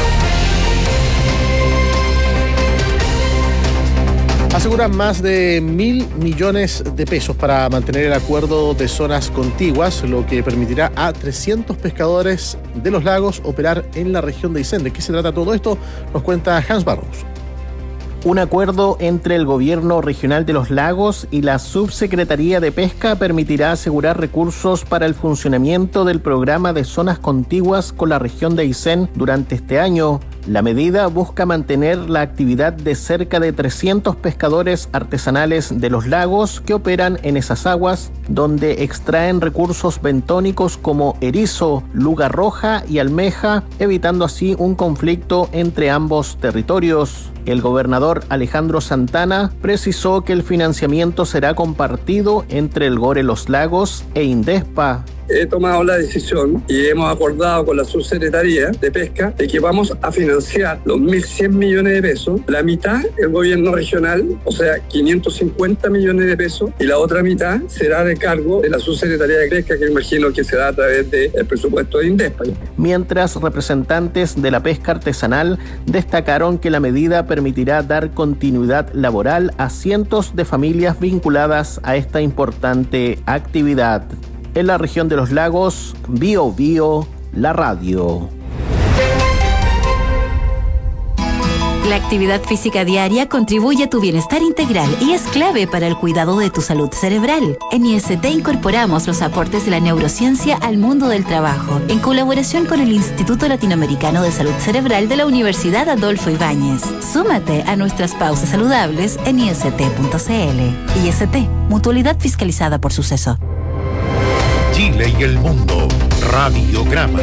Aseguran más de mil millones de pesos para mantener el acuerdo de zonas contiguas, lo que permitirá a trescientos pescadores de los lagos operar en la región de Aysén. ¿De qué se trata todo esto? Nos cuenta Hans Barros. Un acuerdo entre el Gobierno Regional de los Lagos y la Subsecretaría de Pesca permitirá asegurar recursos para el funcionamiento del programa de zonas contiguas con la región de Aysén durante este año. La medida busca mantener la actividad de cerca de trescientos pescadores artesanales de los lagos que operan en esas aguas, donde extraen recursos bentónicos como erizo, luga roja y almeja, evitando así un conflicto entre ambos territorios. El gobernador Alejandro Santana precisó que el financiamiento será compartido entre el Gore Los Lagos e Indespa. He tomado la decisión y hemos acordado con la Subsecretaría de Pesca de que vamos a financiar los mil cien millones de pesos, la mitad el gobierno regional, o sea, quinientos cincuenta millones de pesos, y la otra mitad será de cargo de la Subsecretaría de Pesca, que imagino que será a través del presupuesto de Indespa. Mientras representantes de la pesca artesanal destacaron que la medida permitirá dar continuidad laboral a cientos de familias vinculadas a esta importante actividad. En la región de los lagos, Bio Bio, la radio. La actividad física diaria contribuye a tu bienestar integral y es clave para el cuidado de tu salud cerebral. En I S T incorporamos los aportes de la neurociencia al mundo del trabajo, en colaboración con el Instituto Latinoamericano de Salud Cerebral de la Universidad Adolfo Ibáñez. Súmate a nuestras pausas saludables en I S T punto C L. I S T, mutualidad fiscalizada por Suceso. Chile y el mundo. Radiograma.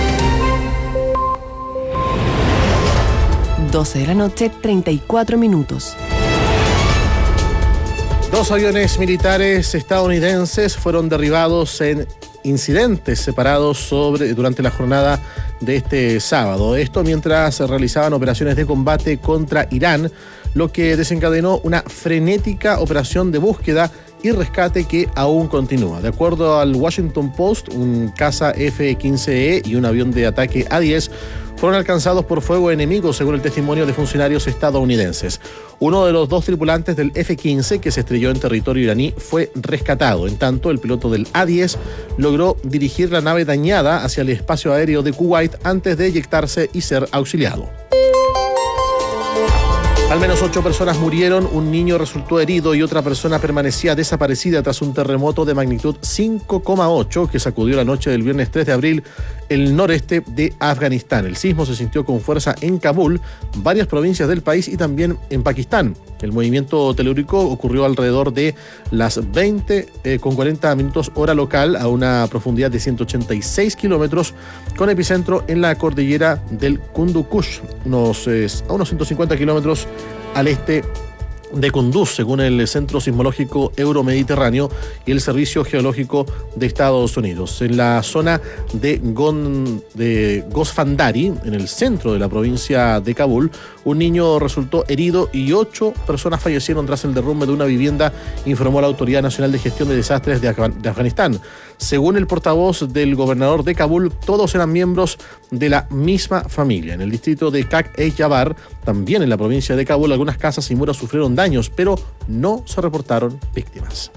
doce de la noche, treinta y cuatro minutos. Dos aviones militares estadounidenses fueron derribados en incidentes separados sobre, durante la jornada de este sábado. Esto mientras se realizaban operaciones de combate contra Irán, lo que desencadenó una frenética operación de búsqueda y rescate que aún continúa. De acuerdo al Washington Post, un caza F quince E y un avión de ataque A diez fueron alcanzados por fuego enemigo, según el testimonio de funcionarios estadounidenses. Uno de los dos tripulantes del F quince, que se estrelló en territorio iraní, fue rescatado. En tanto, el piloto del A diez logró dirigir la nave dañada hacia el espacio aéreo de Kuwait antes de eyectarse y ser auxiliado. Al menos ocho personas murieron, un niño resultó herido y otra persona permanecía desaparecida tras un terremoto de magnitud cinco coma ocho que sacudió la noche del viernes tres de abril el noreste de Afganistán. El sismo se sintió con fuerza en Kabul, varias provincias del país y también en Pakistán. El movimiento telúrico ocurrió alrededor de las veinte con cuarenta minutos hora local a una profundidad de ciento ochenta y seis kilómetros con epicentro en la cordillera del Hindu Kush, unos, eh, a unos ciento cincuenta kilómetros al este de Kunduz, según el Centro Sismológico Euromediterráneo y el Servicio Geológico de Estados Unidos. En la zona de, Gon, de Gosfandari, en el centro de la provincia de Kabul, un niño resultó herido y ocho personas fallecieron tras el derrumbe de una vivienda, informó la Autoridad Nacional de Gestión de Desastres de, Af- de Afganistán. Según el portavoz del gobernador de Kabul, todos eran miembros de la misma familia. En el distrito de Kak-e-Jabar, también en la provincia de Kabul, algunas casas y muros sufrieron daños, pero no se reportaron víctimas.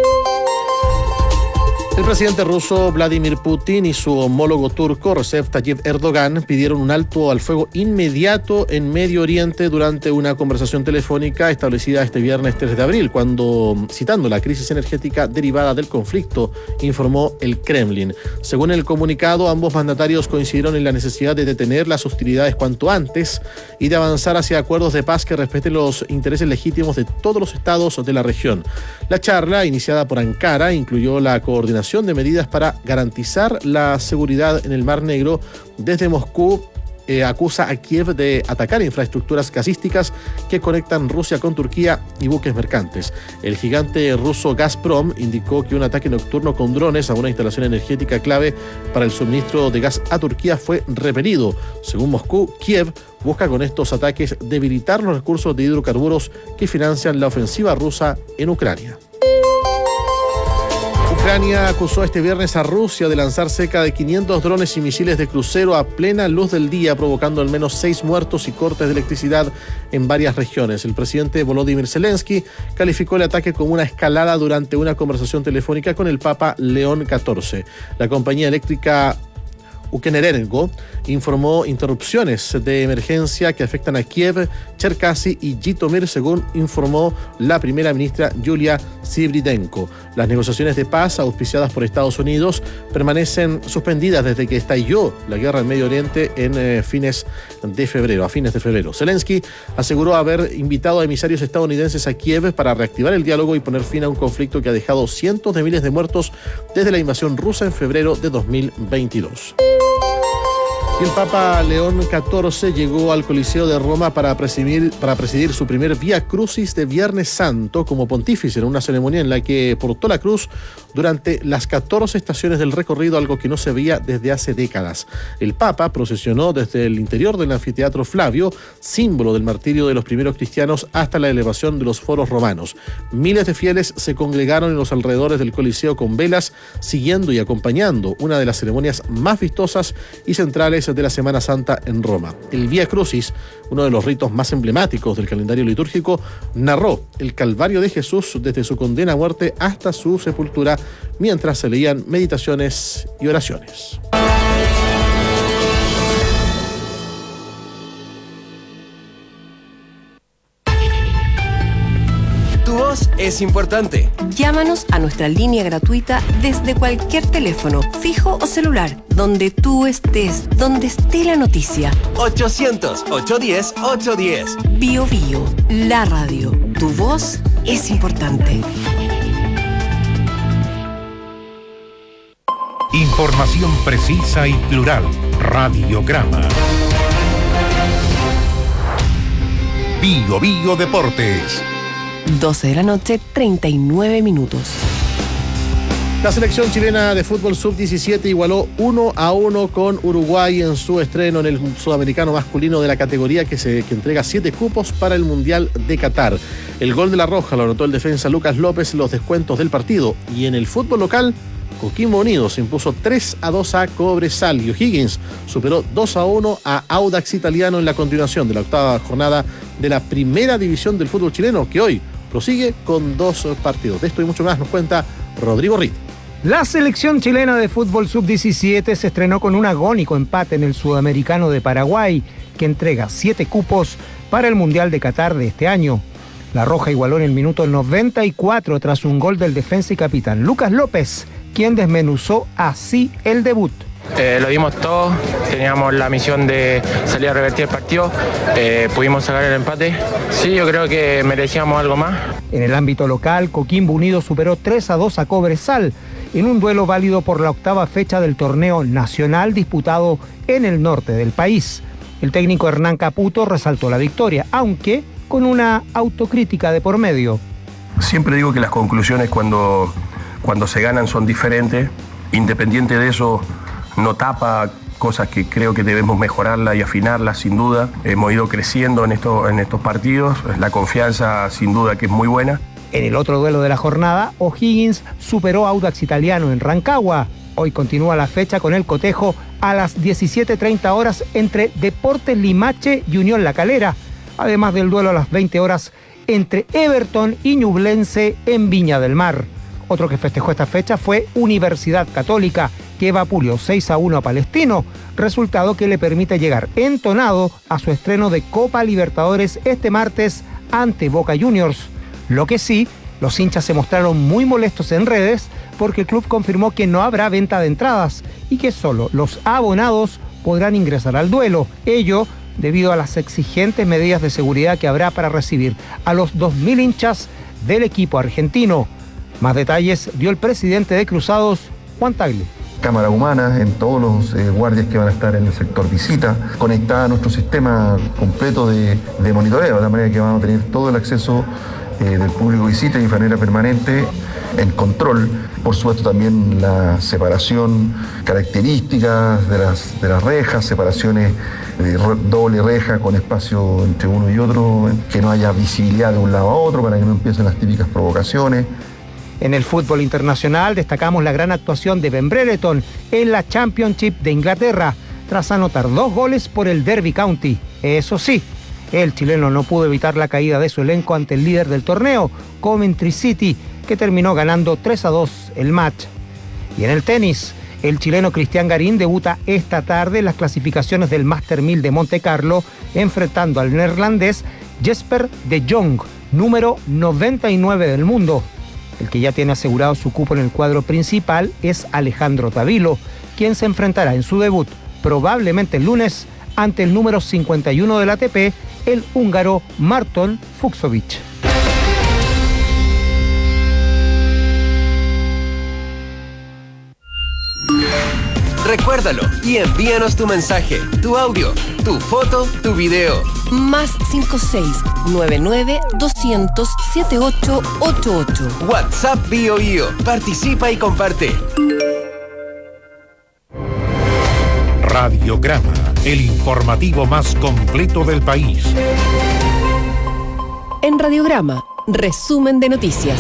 El presidente ruso Vladimir Putin y su homólogo turco Recep Tayyip Erdogan pidieron un alto al fuego inmediato en Medio Oriente durante una conversación telefónica establecida este viernes tres de abril, cuando, citando la crisis energética derivada del conflicto, informó el Kremlin. Según el comunicado, ambos mandatarios coincidieron en la necesidad de detener las hostilidades cuanto antes y de avanzar hacia acuerdos de paz que respeten los intereses legítimos de todos los estados de la región. La charla, iniciada por Ankara, incluyó la coordinación de medidas para garantizar la seguridad en el Mar Negro. Desde Moscú eh, acusa a Kiev de atacar infraestructuras gasísticas que conectan Rusia con Turquía y buques mercantes. El gigante ruso Gazprom indicó que un ataque nocturno con drones a una instalación energética clave para el suministro de gas a Turquía fue repelido. Según Moscú, Kiev busca con estos ataques debilitar los recursos de hidrocarburos que financian la ofensiva rusa en Ucrania. Ucrania acusó este viernes a Rusia de lanzar cerca de quinientos drones y misiles de crucero a plena luz del día, provocando al menos seis muertos y cortes de electricidad en varias regiones. El presidente Volodymyr Zelensky calificó el ataque como una escalada durante una conversación telefónica con el Papa León catorce. La compañía eléctrica Ukrenergo informó interrupciones de emergencia que afectan a Kiev, Cherkasy y Jitomir, según informó la primera ministra Yulia Sviridenko. Las negociaciones de paz auspiciadas por Estados Unidos permanecen suspendidas desde que estalló la guerra en Medio Oriente en eh, fines de febrero, a fines de febrero. Zelensky aseguró haber invitado a emisarios estadounidenses a Kiev para reactivar el diálogo y poner fin a un conflicto que ha dejado cientos de miles de muertos desde la invasión rusa en febrero de dos mil veintidós. El Papa León catorce llegó al Coliseo de Roma para presidir, para presidir su primer Vía Crucis de Viernes Santo como pontífice, en una ceremonia en la que portó la cruz durante las catorce estaciones del recorrido, algo que no se veía desde hace décadas. El Papa procesionó desde el interior del anfiteatro Flavio, símbolo del martirio de los primeros cristianos, hasta la elevación de los foros romanos. Miles de fieles se congregaron en los alrededores del Coliseo con velas, siguiendo y acompañando una de las ceremonias más vistosas y centrales de la Semana Santa en Roma. El Vía Crucis, uno de los ritos más emblemáticos del calendario litúrgico, narró el calvario de Jesús desde su condena a muerte hasta su sepultura, mientras se leían meditaciones y oraciones. es importante. Llámanos a nuestra línea gratuita desde cualquier teléfono, fijo o celular, donde tú estés, donde esté la noticia. ochocientos, ochocientos diez, ochocientos diez. Bio Bio, la radio. Tu voz es importante. Información precisa y plural. Radiograma. Bio Bio Deportes. doce de la noche, treinta y nueve minutos. La selección chilena de fútbol sub diecisiete igualó uno a uno con Uruguay en su estreno en el sudamericano masculino de la categoría que, se, que entrega siete cupos para el Mundial de Qatar. El gol de la Roja lo anotó el defensa Lucas López en los descuentos del partido. Y en el fútbol local, Coquimbo Unido se impuso tres a dos a Cobresal y O'Higgins superó dos a uno a Audax Italiano en la continuación de la octava jornada de la primera división del fútbol chileno, que hoy prosigue con dos partidos. De esto y mucho más nos cuenta Rodrigo Ritt. La selección chilena de fútbol sub diecisiete se estrenó con un agónico empate en el Sudamericano de Paraguay, que entrega siete cupos para el Mundial de Qatar de este año. La Roja igualó en el minuto noventa y cuatro tras un gol del defensa y capitán Lucas López, quien desmenuzó así el debut. Eh, lo dimos todo, teníamos la misión de salir a revertir el partido, eh, pudimos sacar el empate. Sí, yo creo que merecíamos algo más. En el ámbito local, Coquimbo Unido superó tres a dos a Cobresal, en un duelo válido por la octava fecha del torneo nacional disputado en el norte del país. El técnico Hernán Caputo resaltó la victoria, aunque con una autocrítica de por medio. Siempre digo que las conclusiones cuando, cuando se ganan son diferentes. Independiente de eso, no tapa cosas que creo que debemos mejorarlas y afinarlas, sin duda. Hemos ido creciendo en, esto, en estos partidos. La confianza, sin duda, que es muy buena. En el otro duelo de la jornada, O'Higgins superó a Audax Italiano en Rancagua. Hoy continúa la fecha con el cotejo a las diecisiete treinta horas entre Deportes Limache y Unión La Calera, además del duelo a las veinte horas entre Everton y Ñublense en Viña del Mar. Otro que festejó esta fecha fue Universidad Católica, que vapuleó seis a uno a Palestino, resultado que le permite llegar entonado a su estreno de Copa Libertadores este martes ante Boca Juniors. Lo que sí, los hinchas se mostraron muy molestos en redes porque el club confirmó que no habrá venta de entradas y que solo los abonados podrán ingresar al duelo. Ello debido a las exigentes medidas de seguridad que habrá para recibir a los dos mil hinchas del equipo argentino. Más detalles dio el presidente de Cruzados, Juan Tagle. Cámara humana en todos los eh, guardias que van a estar en el sector visita, conectada a nuestro sistema completo de, de monitoreo, de manera que van a tener todo el acceso eh, del público visita y de manera permanente en control. Por supuesto también la separación, características de las, de las rejas, separaciones de doble reja con espacio entre uno y otro, que no haya visibilidad de un lado a otro para que no empiecen las típicas provocaciones. En el fútbol internacional destacamos la gran actuación de Ben Brereton en la Championship de Inglaterra, tras anotar dos goles por el Derby County. Eso sí, el chileno no pudo evitar la caída de su elenco ante el líder del torneo, Coventry City, que terminó ganando tres a dos el match. Y en el tenis, el chileno Cristian Garín debuta esta tarde en las clasificaciones del Master mil de Monte Carlo, enfrentando al neerlandés Jesper de Jong, número noventa y nueve del mundo. El que ya tiene asegurado su cupo en el cuadro principal es Alejandro Tavilo, quien se enfrentará en su debut, probablemente el lunes, ante el número cincuenta y uno del A T P, el húngaro Marton Fucsovics. Recuérdalo y envíanos tu mensaje, tu audio, tu foto, tu video. Más cinco seis nueve nueve dos cero cero siete ocho ocho ocho. WhatsApp Bio Bio. Participa y comparte. Radiograma, el informativo más completo del país. En Radiograma, resumen de noticias.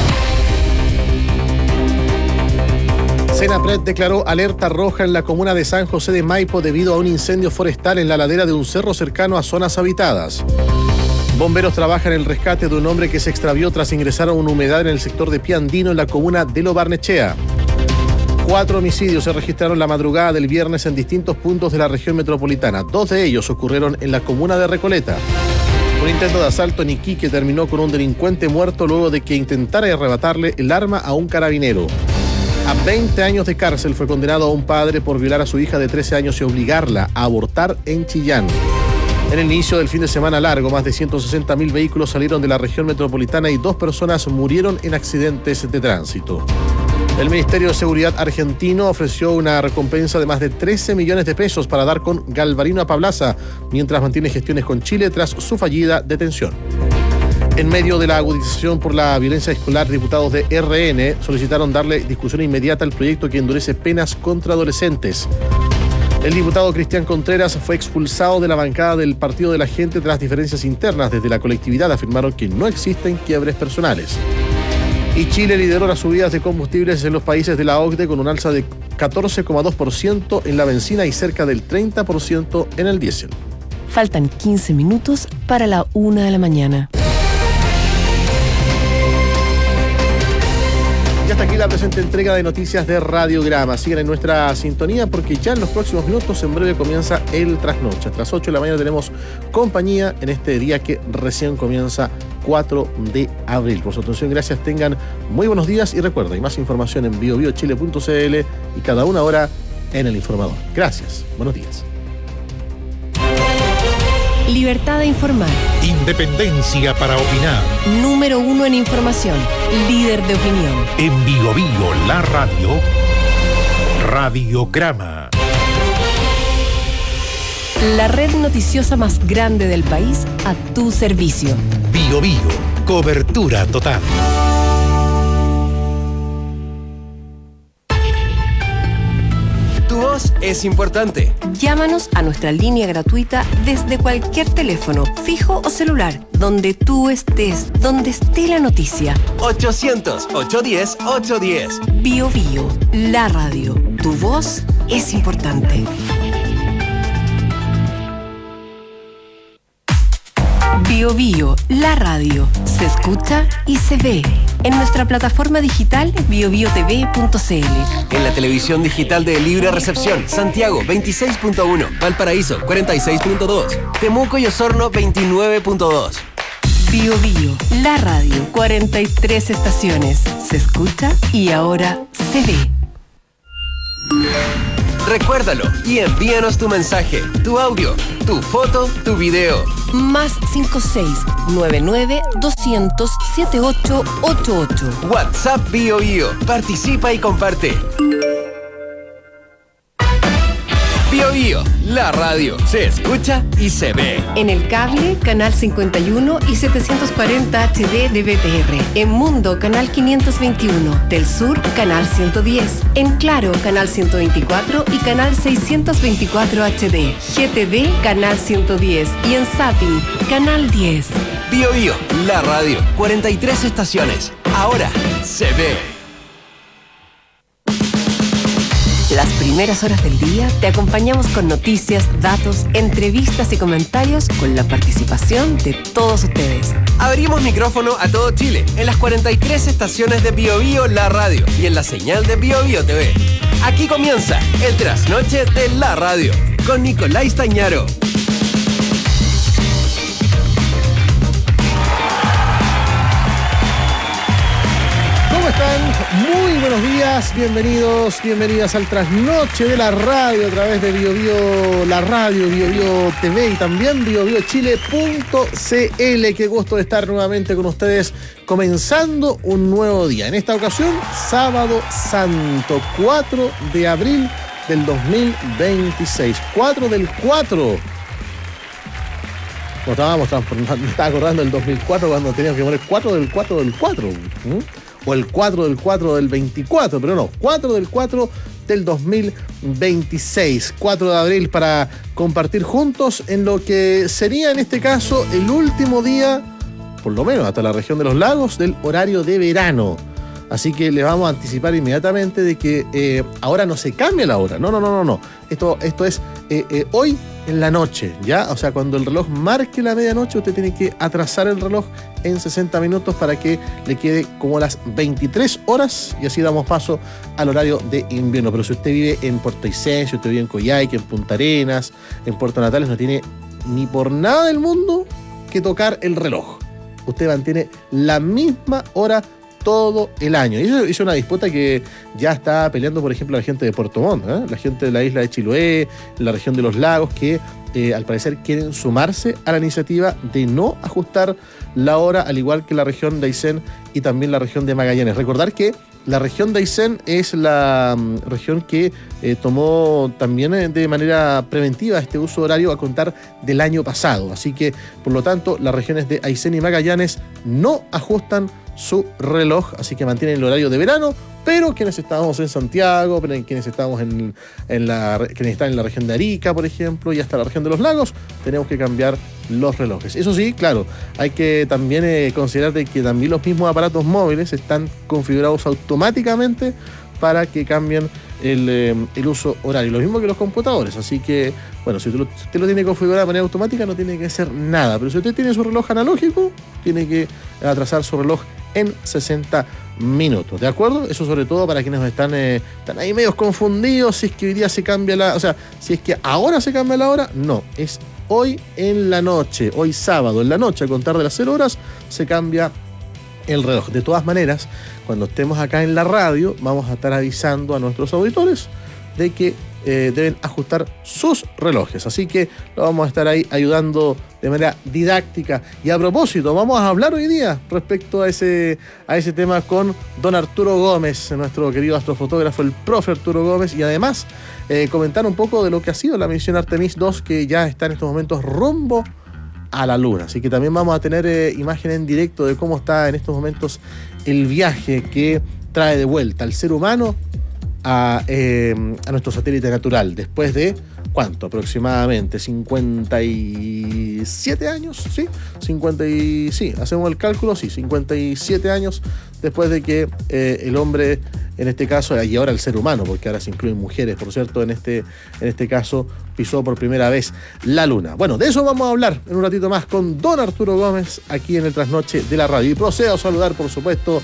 Senapred declaró alerta roja en la comuna de San José de Maipo debido a un incendio forestal en la ladera de un cerro cercano a zonas habitadas. Bomberos trabajan en el rescate de un hombre que se extravió tras ingresar a una humedad en el sector de Piandino en la comuna de Lo Barnechea. Cuatro homicidios se registraron la madrugada del viernes en distintos puntos de la región metropolitana. Dos de ellos ocurrieron en la comuna de Recoleta. Un intento de asalto en Iquique terminó con un delincuente muerto luego de que intentara arrebatarle el arma a un carabinero. A veinte años de cárcel fue condenado a un padre por violar a su hija de trece años y obligarla a abortar en Chillán. En el inicio del fin de semana largo, más de ciento sesenta mil vehículos salieron de la región metropolitana y dos personas murieron en accidentes de tránsito. El Ministerio de Seguridad argentino ofreció una recompensa de más de trece millones de pesos para dar con Galvarino Apablaza, mientras mantiene gestiones con Chile tras su fallida detención. En medio de la agudización por la violencia escolar, diputados de R N solicitaron darle discusión inmediata al proyecto que endurece penas contra adolescentes. El diputado Cristian Contreras fue expulsado de la bancada del Partido de la Gente tras diferencias internas. Desde la colectividad afirmaron que no existen quiebres personales. Y Chile lideró las subidas de combustibles en los países de la O C D E con un alza de catorce coma dos por ciento en la benzina y cerca del treinta por ciento en el diésel. Faltan quince minutos para la una de la mañana. Y hasta aquí la presente entrega de noticias de Radiograma. Sigan en nuestra sintonía porque ya en los próximos minutos, en breve, comienza el trasnoche. Hasta las ocho de la mañana tenemos compañía en este día que recién comienza, cuatro de abril. Por su atención, gracias, tengan muy buenos días y recuerden, hay más información en bio bio chile punto c l y cada una hora en El Informador. Gracias, buenos días. Libertad de informar. Independencia para opinar. Número uno en información. Líder de opinión. En Bio Bio, la radio. Radiograma. La red noticiosa más grande del país a tu servicio. Bio Bio, cobertura total. Tu voz es importante. Llámanos a nuestra línea gratuita desde cualquier teléfono, fijo o celular, donde tú estés, donde esté la noticia. ochocientos, ochocientos diez, ochocientos diez. Bio Bio, la radio. Tu voz es importante. Bio Bio, la radio. Se escucha y se ve. En nuestra plataforma digital bio bio t v punto c l. En la televisión digital de Libre Recepción, Santiago veintiséis punto uno, Valparaíso cuarenta y seis punto dos, Temuco y Osorno veintinueve punto dos. Bio Bio, la radio. cuarenta y tres estaciones. Se escucha y ahora se ve. Recuérdalo y envíanos tu mensaje, tu audio, tu foto, tu video. Más cinco seis nueve nueve doscientos setenta y ocho ochenta y ocho. WhatsApp Bio Bio. Participa y comparte. Bio Bio, la radio. Se escucha y se ve. En el cable, canal cincuenta y uno y setecientos cuarenta H D de B T R. En Mundo, canal quinientos veintiuno. Del Sur, canal ciento diez. En Claro, canal ciento veinticuatro y canal seiscientos veinticuatro H D. G T V, canal ciento diez. Y en Zapping, canal diez. Bio Bio, la radio. cuarenta y tres estaciones. Ahora se ve. Las primeras horas del día te acompañamos con noticias, datos, entrevistas y comentarios con la participación de todos ustedes. Abrimos micrófono a todo Chile en las cuarenta y tres estaciones de Bio Bio, la radio y en la señal de Bio Bio T V. Aquí comienza el trasnoche de la radio con Nicolás Tañaro. ¿Cómo están? Muy buenos días, bienvenidos, bienvenidas al trasnoche de la radio a través de Bio Bio, la radio, Bio Bio T V y también bio bio chile punto c l. Qué gusto de estar nuevamente con ustedes, comenzando un nuevo día. En esta ocasión, sábado santo, cuatro de abril del dos mil veintiséis. cuatro del cuatro. Nos estábamos transformando, me estaba acordando del dos mil cuatro cuando teníamos que poner cuatro del cuatro del cuatro. ¿Mm? O el cuatro del cuatro del veinticuatro, pero no, cuatro del cuatro del dos mil veintiséis, cuatro de abril, para compartir juntos en lo que sería en este caso el último día, por lo menos hasta la región de los lagos, del horario de verano. Así que le vamos a anticipar inmediatamente de que eh, ahora no se cambia la hora. No, no, no, no, no. Esto, esto es eh, eh, hoy en la noche, ¿ya? O sea, cuando el reloj marque la medianoche, usted tiene que atrasar el reloj en sesenta minutos para que le quede como las veintitrés horas y así damos paso al horario de invierno. Pero si usted vive en Puerto Aysén, si usted vive en Coyhaique, en Punta Arenas, en Puerto Natales, no tiene ni por nada del mundo que tocar el reloj. Usted mantiene la misma hora todo el año. Y eso es una disputa que ya está peleando, por ejemplo, la gente de Puerto Montt, ¿eh? la gente de la isla de Chiloé, la región de los lagos, que eh, al parecer quieren sumarse a la iniciativa de no ajustar la hora, al igual que la región de Aysén y también la región de Magallanes. Recordar que la región de Aysén es la um, región que eh, tomó también eh, de manera preventiva este uso horario a contar del año pasado. Así que, por lo tanto, las regiones de Aysén y Magallanes no ajustan su reloj, así que mantienen el horario de verano, pero quienes estábamos en Santiago, quienes estamos en, en la, quienes están en la región de Arica, por ejemplo, y hasta la región de los lagos, tenemos que cambiar los relojes. Eso sí, claro, hay que también eh, considerar de que también los mismos aparatos móviles están configurados automáticamente para que cambien el, eh, el uso horario, lo mismo que los computadores. Así que, bueno, si usted, lo, si usted lo tiene configurado de manera automática, no tiene que hacer nada, pero si usted tiene su reloj analógico, tiene que atrasar su reloj en sesenta minutos, ¿de acuerdo? Eso sobre todo para quienes están, eh, están ahí medios confundidos, si es que hoy día se cambia la... O sea, si es que ahora se cambia la hora, no, es hoy en la noche, hoy sábado en la noche, a contar de las cero horas, se cambia el reloj. De todas maneras, cuando estemos acá en la radio, vamos a estar avisando a nuestros auditores de que eh, deben ajustar sus relojes. Así que lo vamos a estar ahí ayudando de manera didáctica. Y a propósito, vamos a hablar hoy día respecto a ese, a ese tema con don Arturo Gómez, nuestro querido astrofotógrafo, el profe Arturo Gómez, y además eh, comentar un poco de lo que ha sido la misión Artemis dos, que ya está en estos momentos rumbo a la Luna. Así que también vamos a tener eh, imagen en directo de cómo está en estos momentos el viaje que trae de vuelta al ser humano a, eh, a nuestro satélite natural, después de, ¿cuánto? Aproximadamente cincuenta y siete años, ¿sí? cincuenta y, sí, hacemos el cálculo, sí, cincuenta y siete años después de que eh, el hombre, en este caso, y ahora el ser humano, porque ahora se incluyen mujeres, por cierto, en este, en este caso, pisó por primera vez la Luna. Bueno, de eso vamos a hablar en un ratito más con don Arturo Gómez, aquí en el Trasnoche de la Radio. Y procedo a saludar, por supuesto,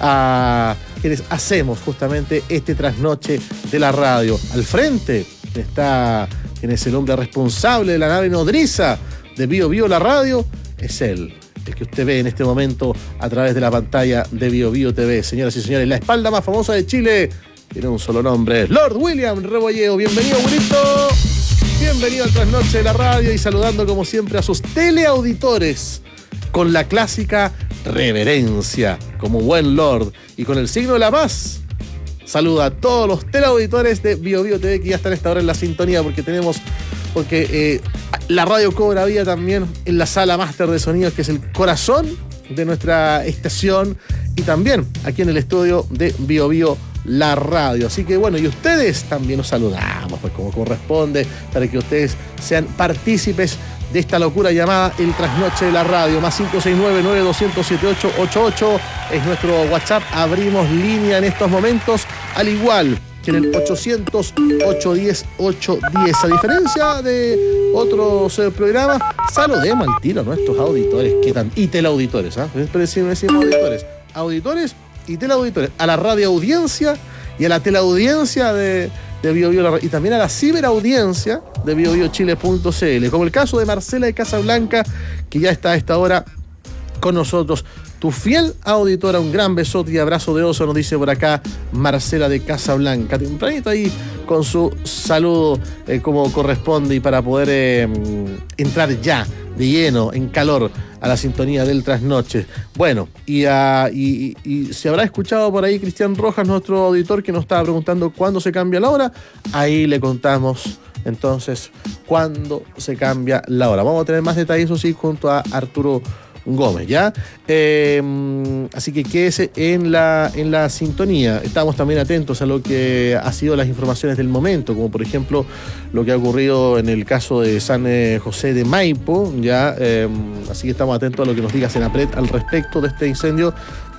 a quienes hacemos justamente este Trasnoche de la Radio. Al frente está quien es el hombre responsable de la nave nodriza de Bio Bio la Radio, es él, el que usted ve en este momento a través de la pantalla de Bio Bio T V. Señoras y señores, la espalda más famosa de Chile tiene un solo nombre, Lord William Rebolleo. Bienvenido, Wilito. Bienvenido al Trasnoche de la Radio y saludando como siempre a sus teleauditores con la clásica reverencia, como buen Lord, y con el signo de la paz. Saluda a todos los teleauditores de Bio Bio T V que ya están a esta hora en la sintonía, porque tenemos, porque eh, la radio cobra vida también en la sala máster de sonidos, que es el corazón de nuestra estación, y también aquí en el estudio de Bio Bio la Radio. Así que bueno, y ustedes también los saludamos, pues como corresponde, para que ustedes sean partícipes de esta locura llamada el Trasnoche de la Radio. Más cinco seis nueve, nueve dos cero siete, ocho ocho ocho es nuestro WhatsApp. Abrimos línea en estos momentos, al igual que en el ochocientos, ochocientos diez, ochocientos diez. A diferencia de otros eh, programas, saludemos al tiro a nuestros auditores que tan, y teleauditores, ¿ah? ¿eh? Pero si no decimos auditores, auditores y teleauditores, a la radioaudiencia y a la teleaudiencia de de Bio Bio, y también a la ciberaudiencia de bio bio chile punto c l, como el caso de Marcela de Casablanca, que ya está a esta hora con nosotros. Tu fiel auditora, un gran besote y abrazo de oso, nos dice por acá Marcela de Casablanca, tempranito ahí con su saludo eh, como corresponde, y para poder eh, entrar ya de lleno, en calor, a la sintonía del Trasnoche. Bueno, y, uh, y, y, y se habrá escuchado por ahí Cristian Rojas, nuestro auditor, que nos estaba preguntando cuándo se cambia la hora. Ahí le contamos entonces cuándo se cambia la hora. Vamos a tener más detalles, eso sí, junto a Arturo Gómez, ¿ya? Eh, así que quédese en la, en la sintonía. Estamos también atentos a lo que ha sido las informaciones del momento, como por ejemplo lo que ha ocurrido en el caso de San José de Maipo, ¿ya? Eh, así que estamos atentos a lo que nos diga Senapred al respecto de este incendio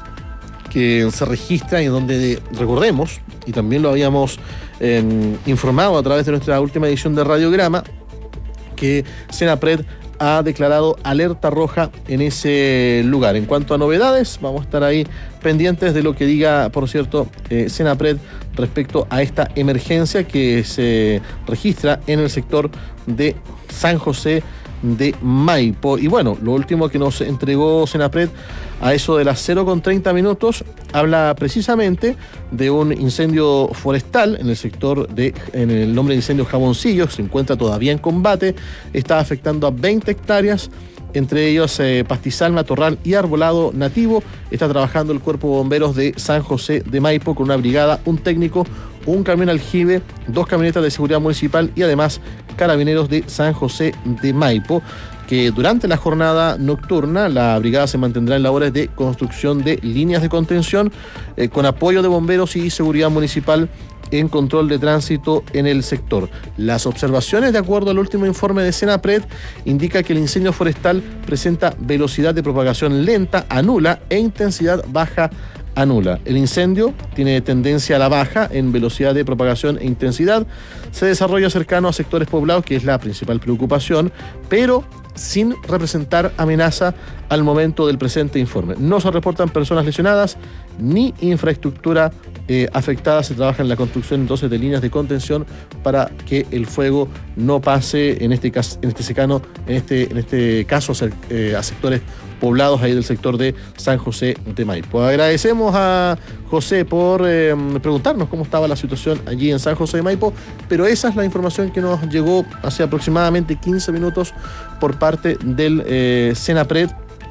que se registra y en donde, recordemos, y también lo habíamos eh, informado a través de nuestra última edición de Radiograma, que Senapred ha declarado alerta roja en ese lugar. En cuanto a novedades, vamos a estar ahí pendientes de lo que diga, por cierto, eh, Senapred respecto a esta emergencia que se registra en el sector de San José de Maipo. Y bueno, lo último que nos entregó Senapred a eso de las cero con treinta minutos habla precisamente de un incendio forestal en el sector de, en el nombre de incendio Jaboncillo, que se encuentra todavía en combate, está afectando a veinte hectáreas, entre ellos eh, pastizal, matorral y arbolado nativo. Está trabajando el Cuerpo de Bomberos de San José de Maipo con una brigada, un técnico, un camión aljibe, dos camionetas de seguridad municipal y además carabineros de San José de Maipo, que durante la jornada nocturna la brigada se mantendrá en labores de construcción de líneas de contención eh, con apoyo de bomberos y seguridad municipal en control de tránsito en el sector. Las observaciones, de acuerdo al último informe de Senapred, indica que el incendio forestal presenta velocidad de propagación lenta a nula e intensidad baja a nula. El incendio tiene tendencia a la baja en velocidad de propagación e intensidad. Se desarrolla cercano a sectores poblados, que es la principal preocupación, pero sin representar amenaza al momento del presente informe. No se reportan personas lesionadas ni infraestructura eh, afectada. Se trabaja en la construcción entonces de líneas de contención para que el fuego no pase en este caso, en este secano, en este, en este caso eh, a sectores poblados ahí del sector de San José de Maipo. Agradecemos a José por eh, preguntarnos cómo estaba la situación allí en San José de Maipo, pero esa es la información que nos llegó hace aproximadamente quince minutos por parte del eh, Senapred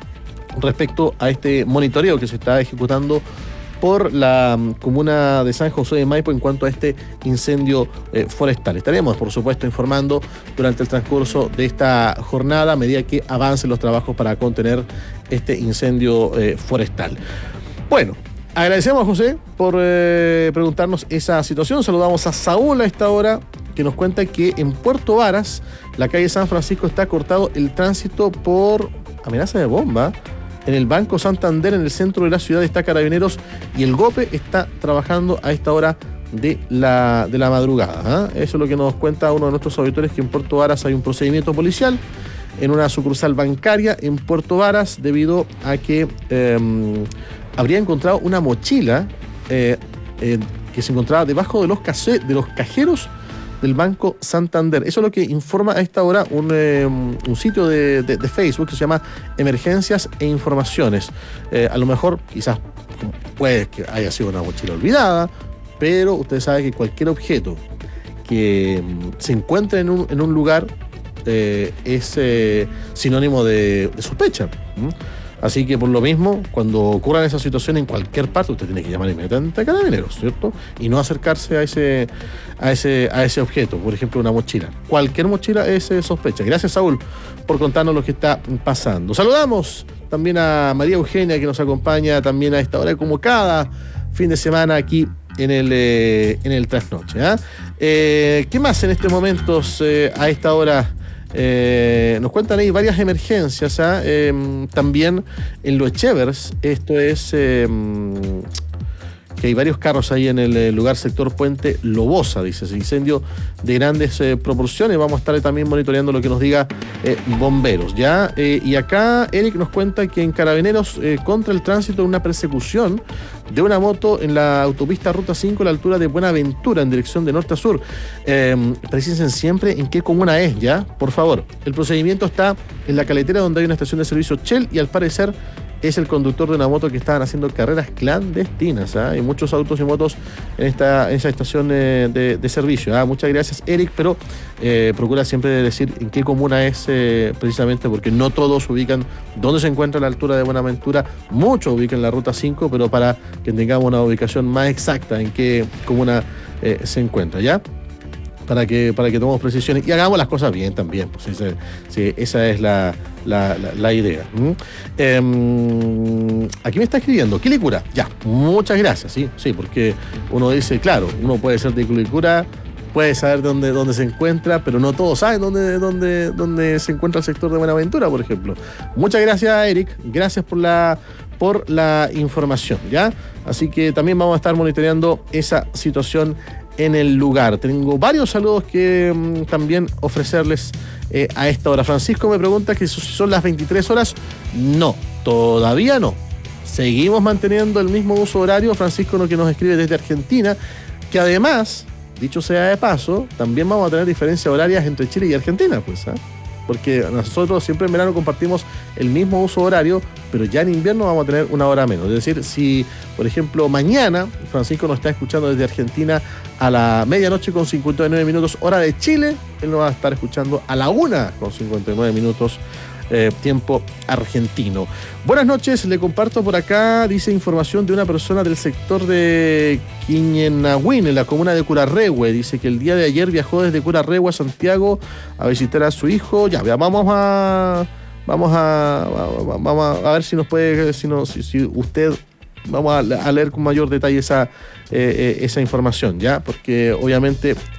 respecto a este monitoreo que se está ejecutando por la um, comuna de San José de Maipo en cuanto a este incendio eh, forestal. Estaremos, por supuesto, informando durante el transcurso de esta jornada a medida que avancen los trabajos para contener este incendio eh, forestal. Bueno, agradecemos a José por eh, preguntarnos esa situación. Saludamos a Saúl a esta hora, que nos cuenta que en Puerto Varas, la calle San Francisco, está cortado el tránsito por amenaza de bomba. En el Banco Santander, en el centro de la ciudad, está Carabineros y el GOPE está trabajando a esta hora de la, de la madrugada. ¿eh? Eso es lo que nos cuenta uno de nuestros auditores, que en Puerto Varas hay un procedimiento policial en una sucursal bancaria en Puerto Varas debido a que eh, habría encontrado una mochila eh, eh, que se encontraba debajo de los, case, de los cajeros del Banco Santander. Eso es lo que informa a esta hora un, eh, un sitio de, de, de Facebook que se llama Emergencias e Informaciones. Eh, a lo mejor, quizás, puede que haya sido una mochila olvidada, pero usted sabe que cualquier objeto que se encuentre en un, en un lugar eh, es eh, sinónimo de, de sospecha. ¿Mm? Así que por lo mismo, cuando ocurran esas situaciones en cualquier parte, usted tiene que llamar inmediatamente a Carabineros, ¿cierto? Y no acercarse a ese, a ese, a ese objeto, por ejemplo, una mochila. Cualquier mochila es eh, sospecha. Gracias, Saúl, por contarnos lo que está pasando. Saludamos también a María Eugenia, que nos acompaña también a esta hora, como cada fin de semana aquí en el, eh, en el Trasnoche. ¿eh? Eh, ¿Qué más en estos momentos eh, a esta hora? Eh, nos cuentan ahí varias emergencias, ¿eh? Eh, también en Los Echevers, esto es eh, que hay varios carros ahí en el lugar sector Puente Lobosa, dice, ese incendio de grandes eh, proporciones. Vamos a estar también monitoreando lo que nos diga eh, bomberos, ¿ya? Eh, y acá Eric nos cuenta que en Carabineros eh, contra el tránsito, una persecución de una moto en la autopista Ruta cinco a la altura de Buenaventura en dirección de norte a sur. Eh, precisen siempre en qué comuna es, ¿ya? Por favor. El procedimiento está en la caletera donde hay una estación de servicio Shell y al parecer es el conductor de una moto que estaban haciendo carreras clandestinas. ¿eh? Hay muchos autos y motos en esta en esa estación eh, de, de servicio. ¿eh? Muchas gracias, Eric, pero eh, procura siempre decir en qué comuna es eh, precisamente, porque no todos ubican dónde se encuentra la altura de Buenaventura. Muchos ubican la Ruta cinco, pero para que tengamos una ubicación más exacta en qué comuna eh, se encuentra, ¿ya? Para que, para que tomemos precisiones y hagamos las cosas bien también. Pues esa, sí, esa es la, la, la, la idea. ¿Mm? Eh, aquí me está escribiendo, Quilicura. Ya, muchas gracias, sí, sí, porque uno dice, claro, uno puede ser de Quilicura, puede saber dónde, dónde se encuentra, pero no todos saben dónde, dónde, dónde se encuentra el sector de Buenaventura, por ejemplo. Muchas gracias, Eric. Gracias por la, por la información, ¿ya? Así que también vamos a estar monitoreando esa situación en el lugar. Tengo varios saludos que mmm, también ofrecerles eh, a esta hora. Francisco me pregunta que si son las veintitrés horas. No, todavía no. Seguimos manteniendo el mismo uso horario. Francisco, lo que nos escribe desde Argentina, que además, dicho sea de paso, también vamos a tener diferencias horarias entre Chile y Argentina, pues, ¿eh? porque nosotros siempre en verano compartimos el mismo uso horario, pero ya en invierno vamos a tener una hora menos. Es decir, si, por ejemplo, mañana Francisco nos está escuchando desde Argentina a la medianoche con cincuenta y nueve minutos, hora de Chile, él nos va a estar escuchando a la una con cincuenta y nueve minutos, eh, tiempo argentino. Buenas noches, le comparto por acá, dice información de una persona del sector de Quiñenahuín, en la comuna de Curarrehue. Dice que el día de ayer viajó desde Curarrehue a Santiago a visitar a su hijo. Ya, vamos a... Vamos a, vamos a ver si nos puede, si, no, si, si usted, vamos a, a leer con mayor detalle esa, eh, esa información, ¿ya? Porque obviamente